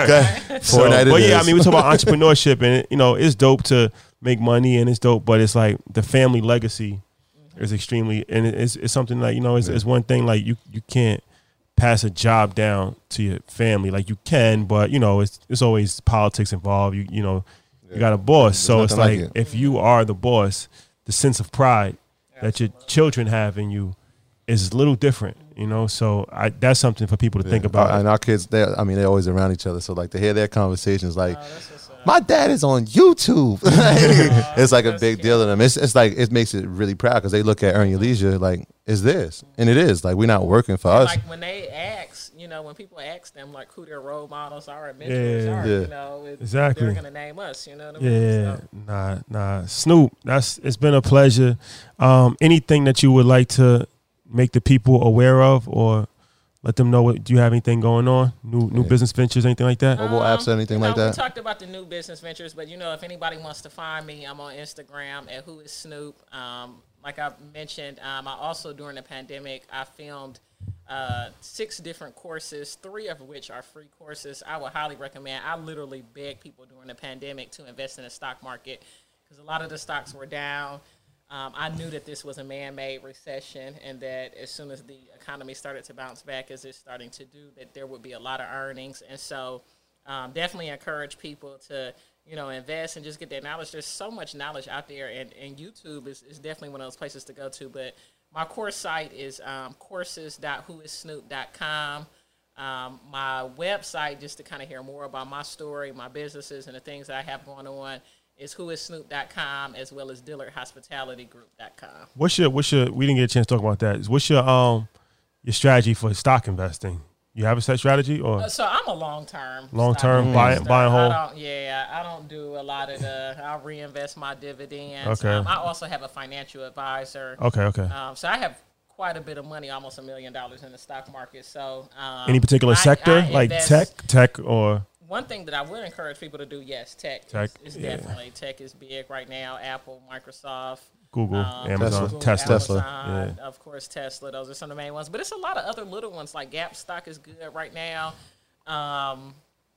So, Fortnite it but yeah, I is. mean, we talk about entrepreneurship, and you know, it's dope to make money, and it's dope, but it's like the family legacy is extremely, and it's it's something like you know, it's, it's one thing like you you can't pass a job down to your family, like you can, but you know, it's it's always politics involved. You you know, you got a boss, so it's nothing like like it. if you are the boss, the sense of pride that your children have in you is a little different, you know. So I, that's something for people to think about. And our kids, they I mean, they're always around each other. So like to hear their conversations, like Oh, that's what's up. my dad is on YouTube. It's like a That's big cute. deal to them. It's, it's like it makes it really proud because they look at Earn Your Leisure like, is this? And it is like we're not working for us. Like when they ask, you know, when people ask them like who their role models are, or mentors Yeah. are, Yeah. you know, it, Exactly. they're gonna name us. You know what I mean? Yeah, So, nah, nah. Snoop, that's it's been a pleasure. Um, anything that you would like to make the people aware of, or let them know what do you have anything going on? New new Yeah. business ventures, anything like that? Mobile apps or anything you know, like that? We talked about the new business ventures, but you know, if anybody wants to find me, I'm on Instagram at Who Is Snoop. Um, like I mentioned, um, I also during the pandemic I filmed uh, six different courses, three of which are free courses. I would highly recommend. I literally beg people during the pandemic to invest in the stock market because a lot of the stocks were down. Um, I knew that this was a man-made recession and that as soon as the economy started to bounce back, as it's starting to do, that there would be a lot of earnings. And so um, definitely encourage people to, you know, invest and just get that knowledge. There's so much knowledge out there, and, and YouTube is, is definitely one of those places to go to. But my course site is um, courses dot who is snoop dot com. Um, my website, just to kind of hear more about my story, my businesses, and the things that I have going on, is who is snoop dot com, as well as dillard hospitality group dot com. What's your what's your we didn't get a chance to talk about that. What's your um your strategy for stock investing? You have a set strategy or Uh, so I'm a long term. Long term, buy it- buy and hold? I don't, yeah, I don't do a lot of the. I'll reinvest my dividends. Okay. Um, I also have a financial advisor. okay, okay. Um, so I have quite a bit of money, almost a million dollars in the stock market. So um, Any particular I- sector I like invest- tech, tech or One thing that I would encourage people to do, yes, tech. Tech, is, yeah. definitely tech is big right now. Apple, Microsoft. Google, Um, Amazon, Google, Tesla? Tesla. Amazon, Yeah. of course, Tesla. Those are some of the main ones. But it's a lot of other little ones, like Gap stock is good right now. Um,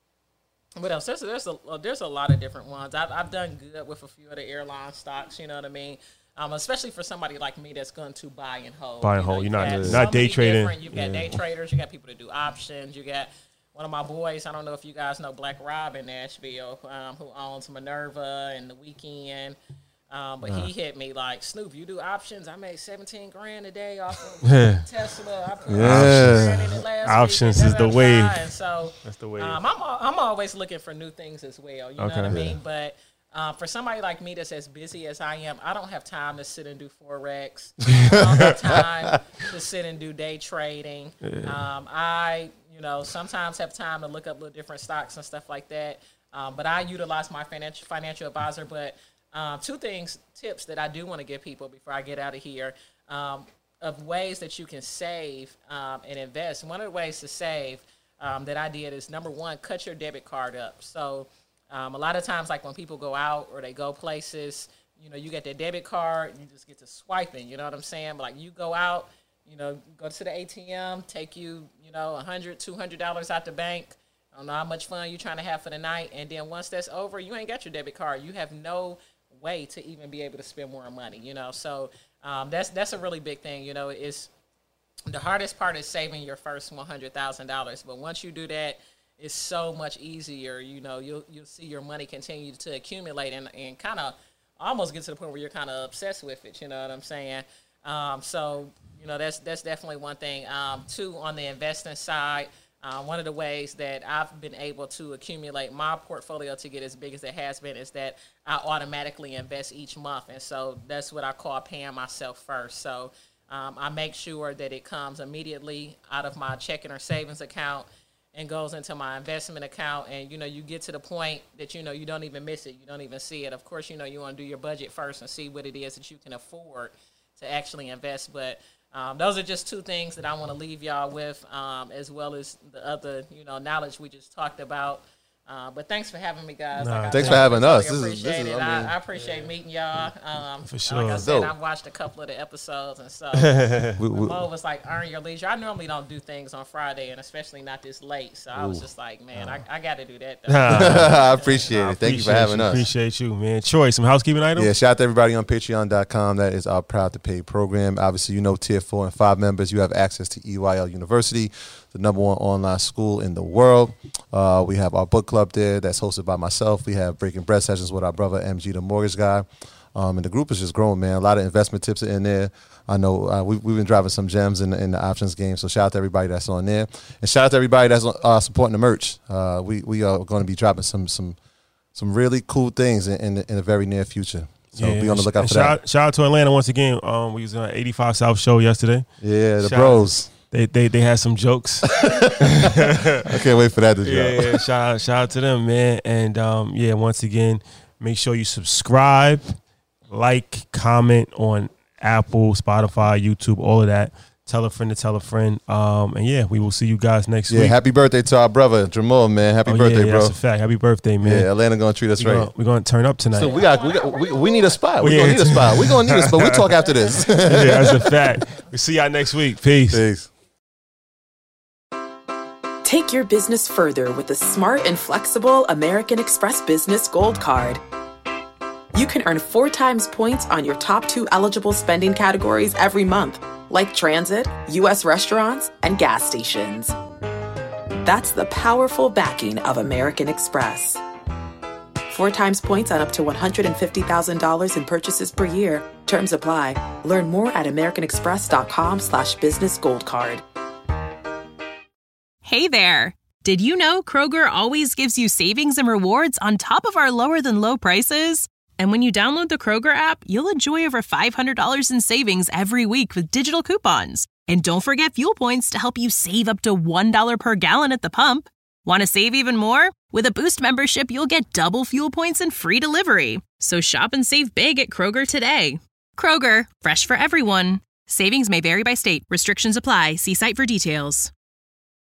what else? There's, there's, a, there's a lot of different ones. I've, I've done good with a few of the airline stocks, you know what I mean? Um, especially for somebody like me that's going to buy and hold. Buy and You know, hold. you You're not- got not so day many trading. different- You've got day traders. You got people that do options. You got one of my boys, I don't know if you guys know Black Rob in Nashville, um, who owns Minerva and The Weekend. Um, but he hit me like, Snoop, you do options? I made seventeen grand a day off of Tesla. I put Yeah. grand in it last Options week, and is the da, da, da. wave. And so That's the wave. um, I'm, al- I'm always looking for new things as well. You know Okay. what I Yeah. mean? But uh, for somebody like me that's as busy as I am, I don't have time to sit and do Forex. I don't have time to sit and do day trading. Um, I, you know, sometimes have time to look up little different stocks and stuff like that. Um, but I utilize my financial financial advisor. But um, two things, tips that I do want to give people before I get out of here, um, of ways that you can save um, and invest. One of the ways to save um, that I did is, number one, cut your debit card up. So um, a lot of times, like when people go out or they go places, you know, you get their debit card, you just get to swiping, you know what I'm saying? But like you go out, you know, go to the A T M, take you, you know, one hundred dollars, two hundred dollars out the bank. I don't know how much fun you're trying to have for the night. And then once that's over, you ain't got your debit card. You have no way to even be able to spend more money, you know? So um, that's that's a really big thing, you know, is the hardest part is saving your first one hundred thousand dollars. But once you do that, it's so much easier. You know, you'll you'll see your money continue to accumulate and, and kind of almost get to the point where you're kind of obsessed with it. You know what I'm saying? Um, so, you know, that's that's definitely one thing. Um, two, on the investing side, Uh, one of the ways that I've been able to accumulate my portfolio to get as big as it has been is that I automatically invest each month. And so that's what I call paying myself first. So um, I make sure that it comes immediately out of my checking or savings account and goes into my investment account. And, you know, you get to the point that, you know, you don't even miss it. You don't even see it. Of course, you know, you want to do your budget first and see what it is that you can afford to actually invest. But Um, those are just two things that I want to leave y'all with, um, as well as the other, you know, knowledge we just talked about. Uh, but thanks for having me, guys. Nah, like I thanks said, for having I us. really This is- appreciate this is- it. I mean, I, I appreciate meeting y'all. Um, For sure. Like I said, Dope. I've watched a couple of the episodes, and so We- we- Mo was like, "Earn your leisure." I normally don't do things on Friday, and especially not this late. So I was just like, "Man, I, I got to do that." Though. I appreciate it. Thank you for Appreciate having you, us. Appreciate you, man. Troy, some housekeeping items? Yeah, shout out to everybody on patreon dot com. That is our Proud to Pay program. Obviously, you know, tier four and five members, you have access to E Y L University, the number one online school in the world. Uh, we have our book club there that's hosted by myself. We have Breaking Bread sessions with our brother M G, the mortgage guy. Um, and the group is just growing, man. A lot of investment tips are in there. I know uh, we, we've been driving some gems in, in the options game. So shout out to everybody that's on there. And shout out to everybody that's uh, supporting the merch. Uh, we we are going to be dropping some some some really cool things in, in, the, in the very near future. So Yeah, be on the lookout and for shout, that. Shout out to Atlanta once again. Um, we was on eighty-five South show yesterday. Yeah, the Shout bros. They they they had some jokes. I can't wait for that to drop. Yeah, yeah, shout out, shout out to them, man. And um, yeah, once again, make sure you subscribe, like, comment on Apple, Spotify, YouTube, all of that. Tell a friend to tell a friend. Um, and yeah, we will see you guys next Yeah, week. happy birthday to our brother Jamal, man. Happy Oh, birthday, yeah, yeah, bro. That's a fact. Happy birthday, man. Yeah, Atlanta gonna treat us We're right. gonna, we're gonna turn up tonight. So we got we got we, we need a spot. We Yeah. gonna need a spot. We gonna need a spot. We talk after this. yeah, that's a fact. We see y'all next week. Peace. Peace. Take your business further with the smart and flexible American Express Business Gold Card. You can earn four times points on your top two eligible spending categories every month, like transit, U S restaurants, and gas stations. That's the powerful backing of American Express. Four times points on up to one hundred fifty thousand dollars in purchases per year. Terms apply. Learn more at americanexpress.com slash business gold card. Hey there! Did you know Kroger always gives you savings and rewards on top of our lower-than-low prices? And when you download the Kroger app, you'll enjoy over five hundred dollars in savings every week with digital coupons. And don't forget fuel points to help you save up to one dollar per gallon at the pump. Want to save even more? With a Boost membership, you'll get double fuel points and free delivery. So shop and save big at Kroger today. Kroger, fresh for everyone. Savings may vary by state. Restrictions apply. See site for details.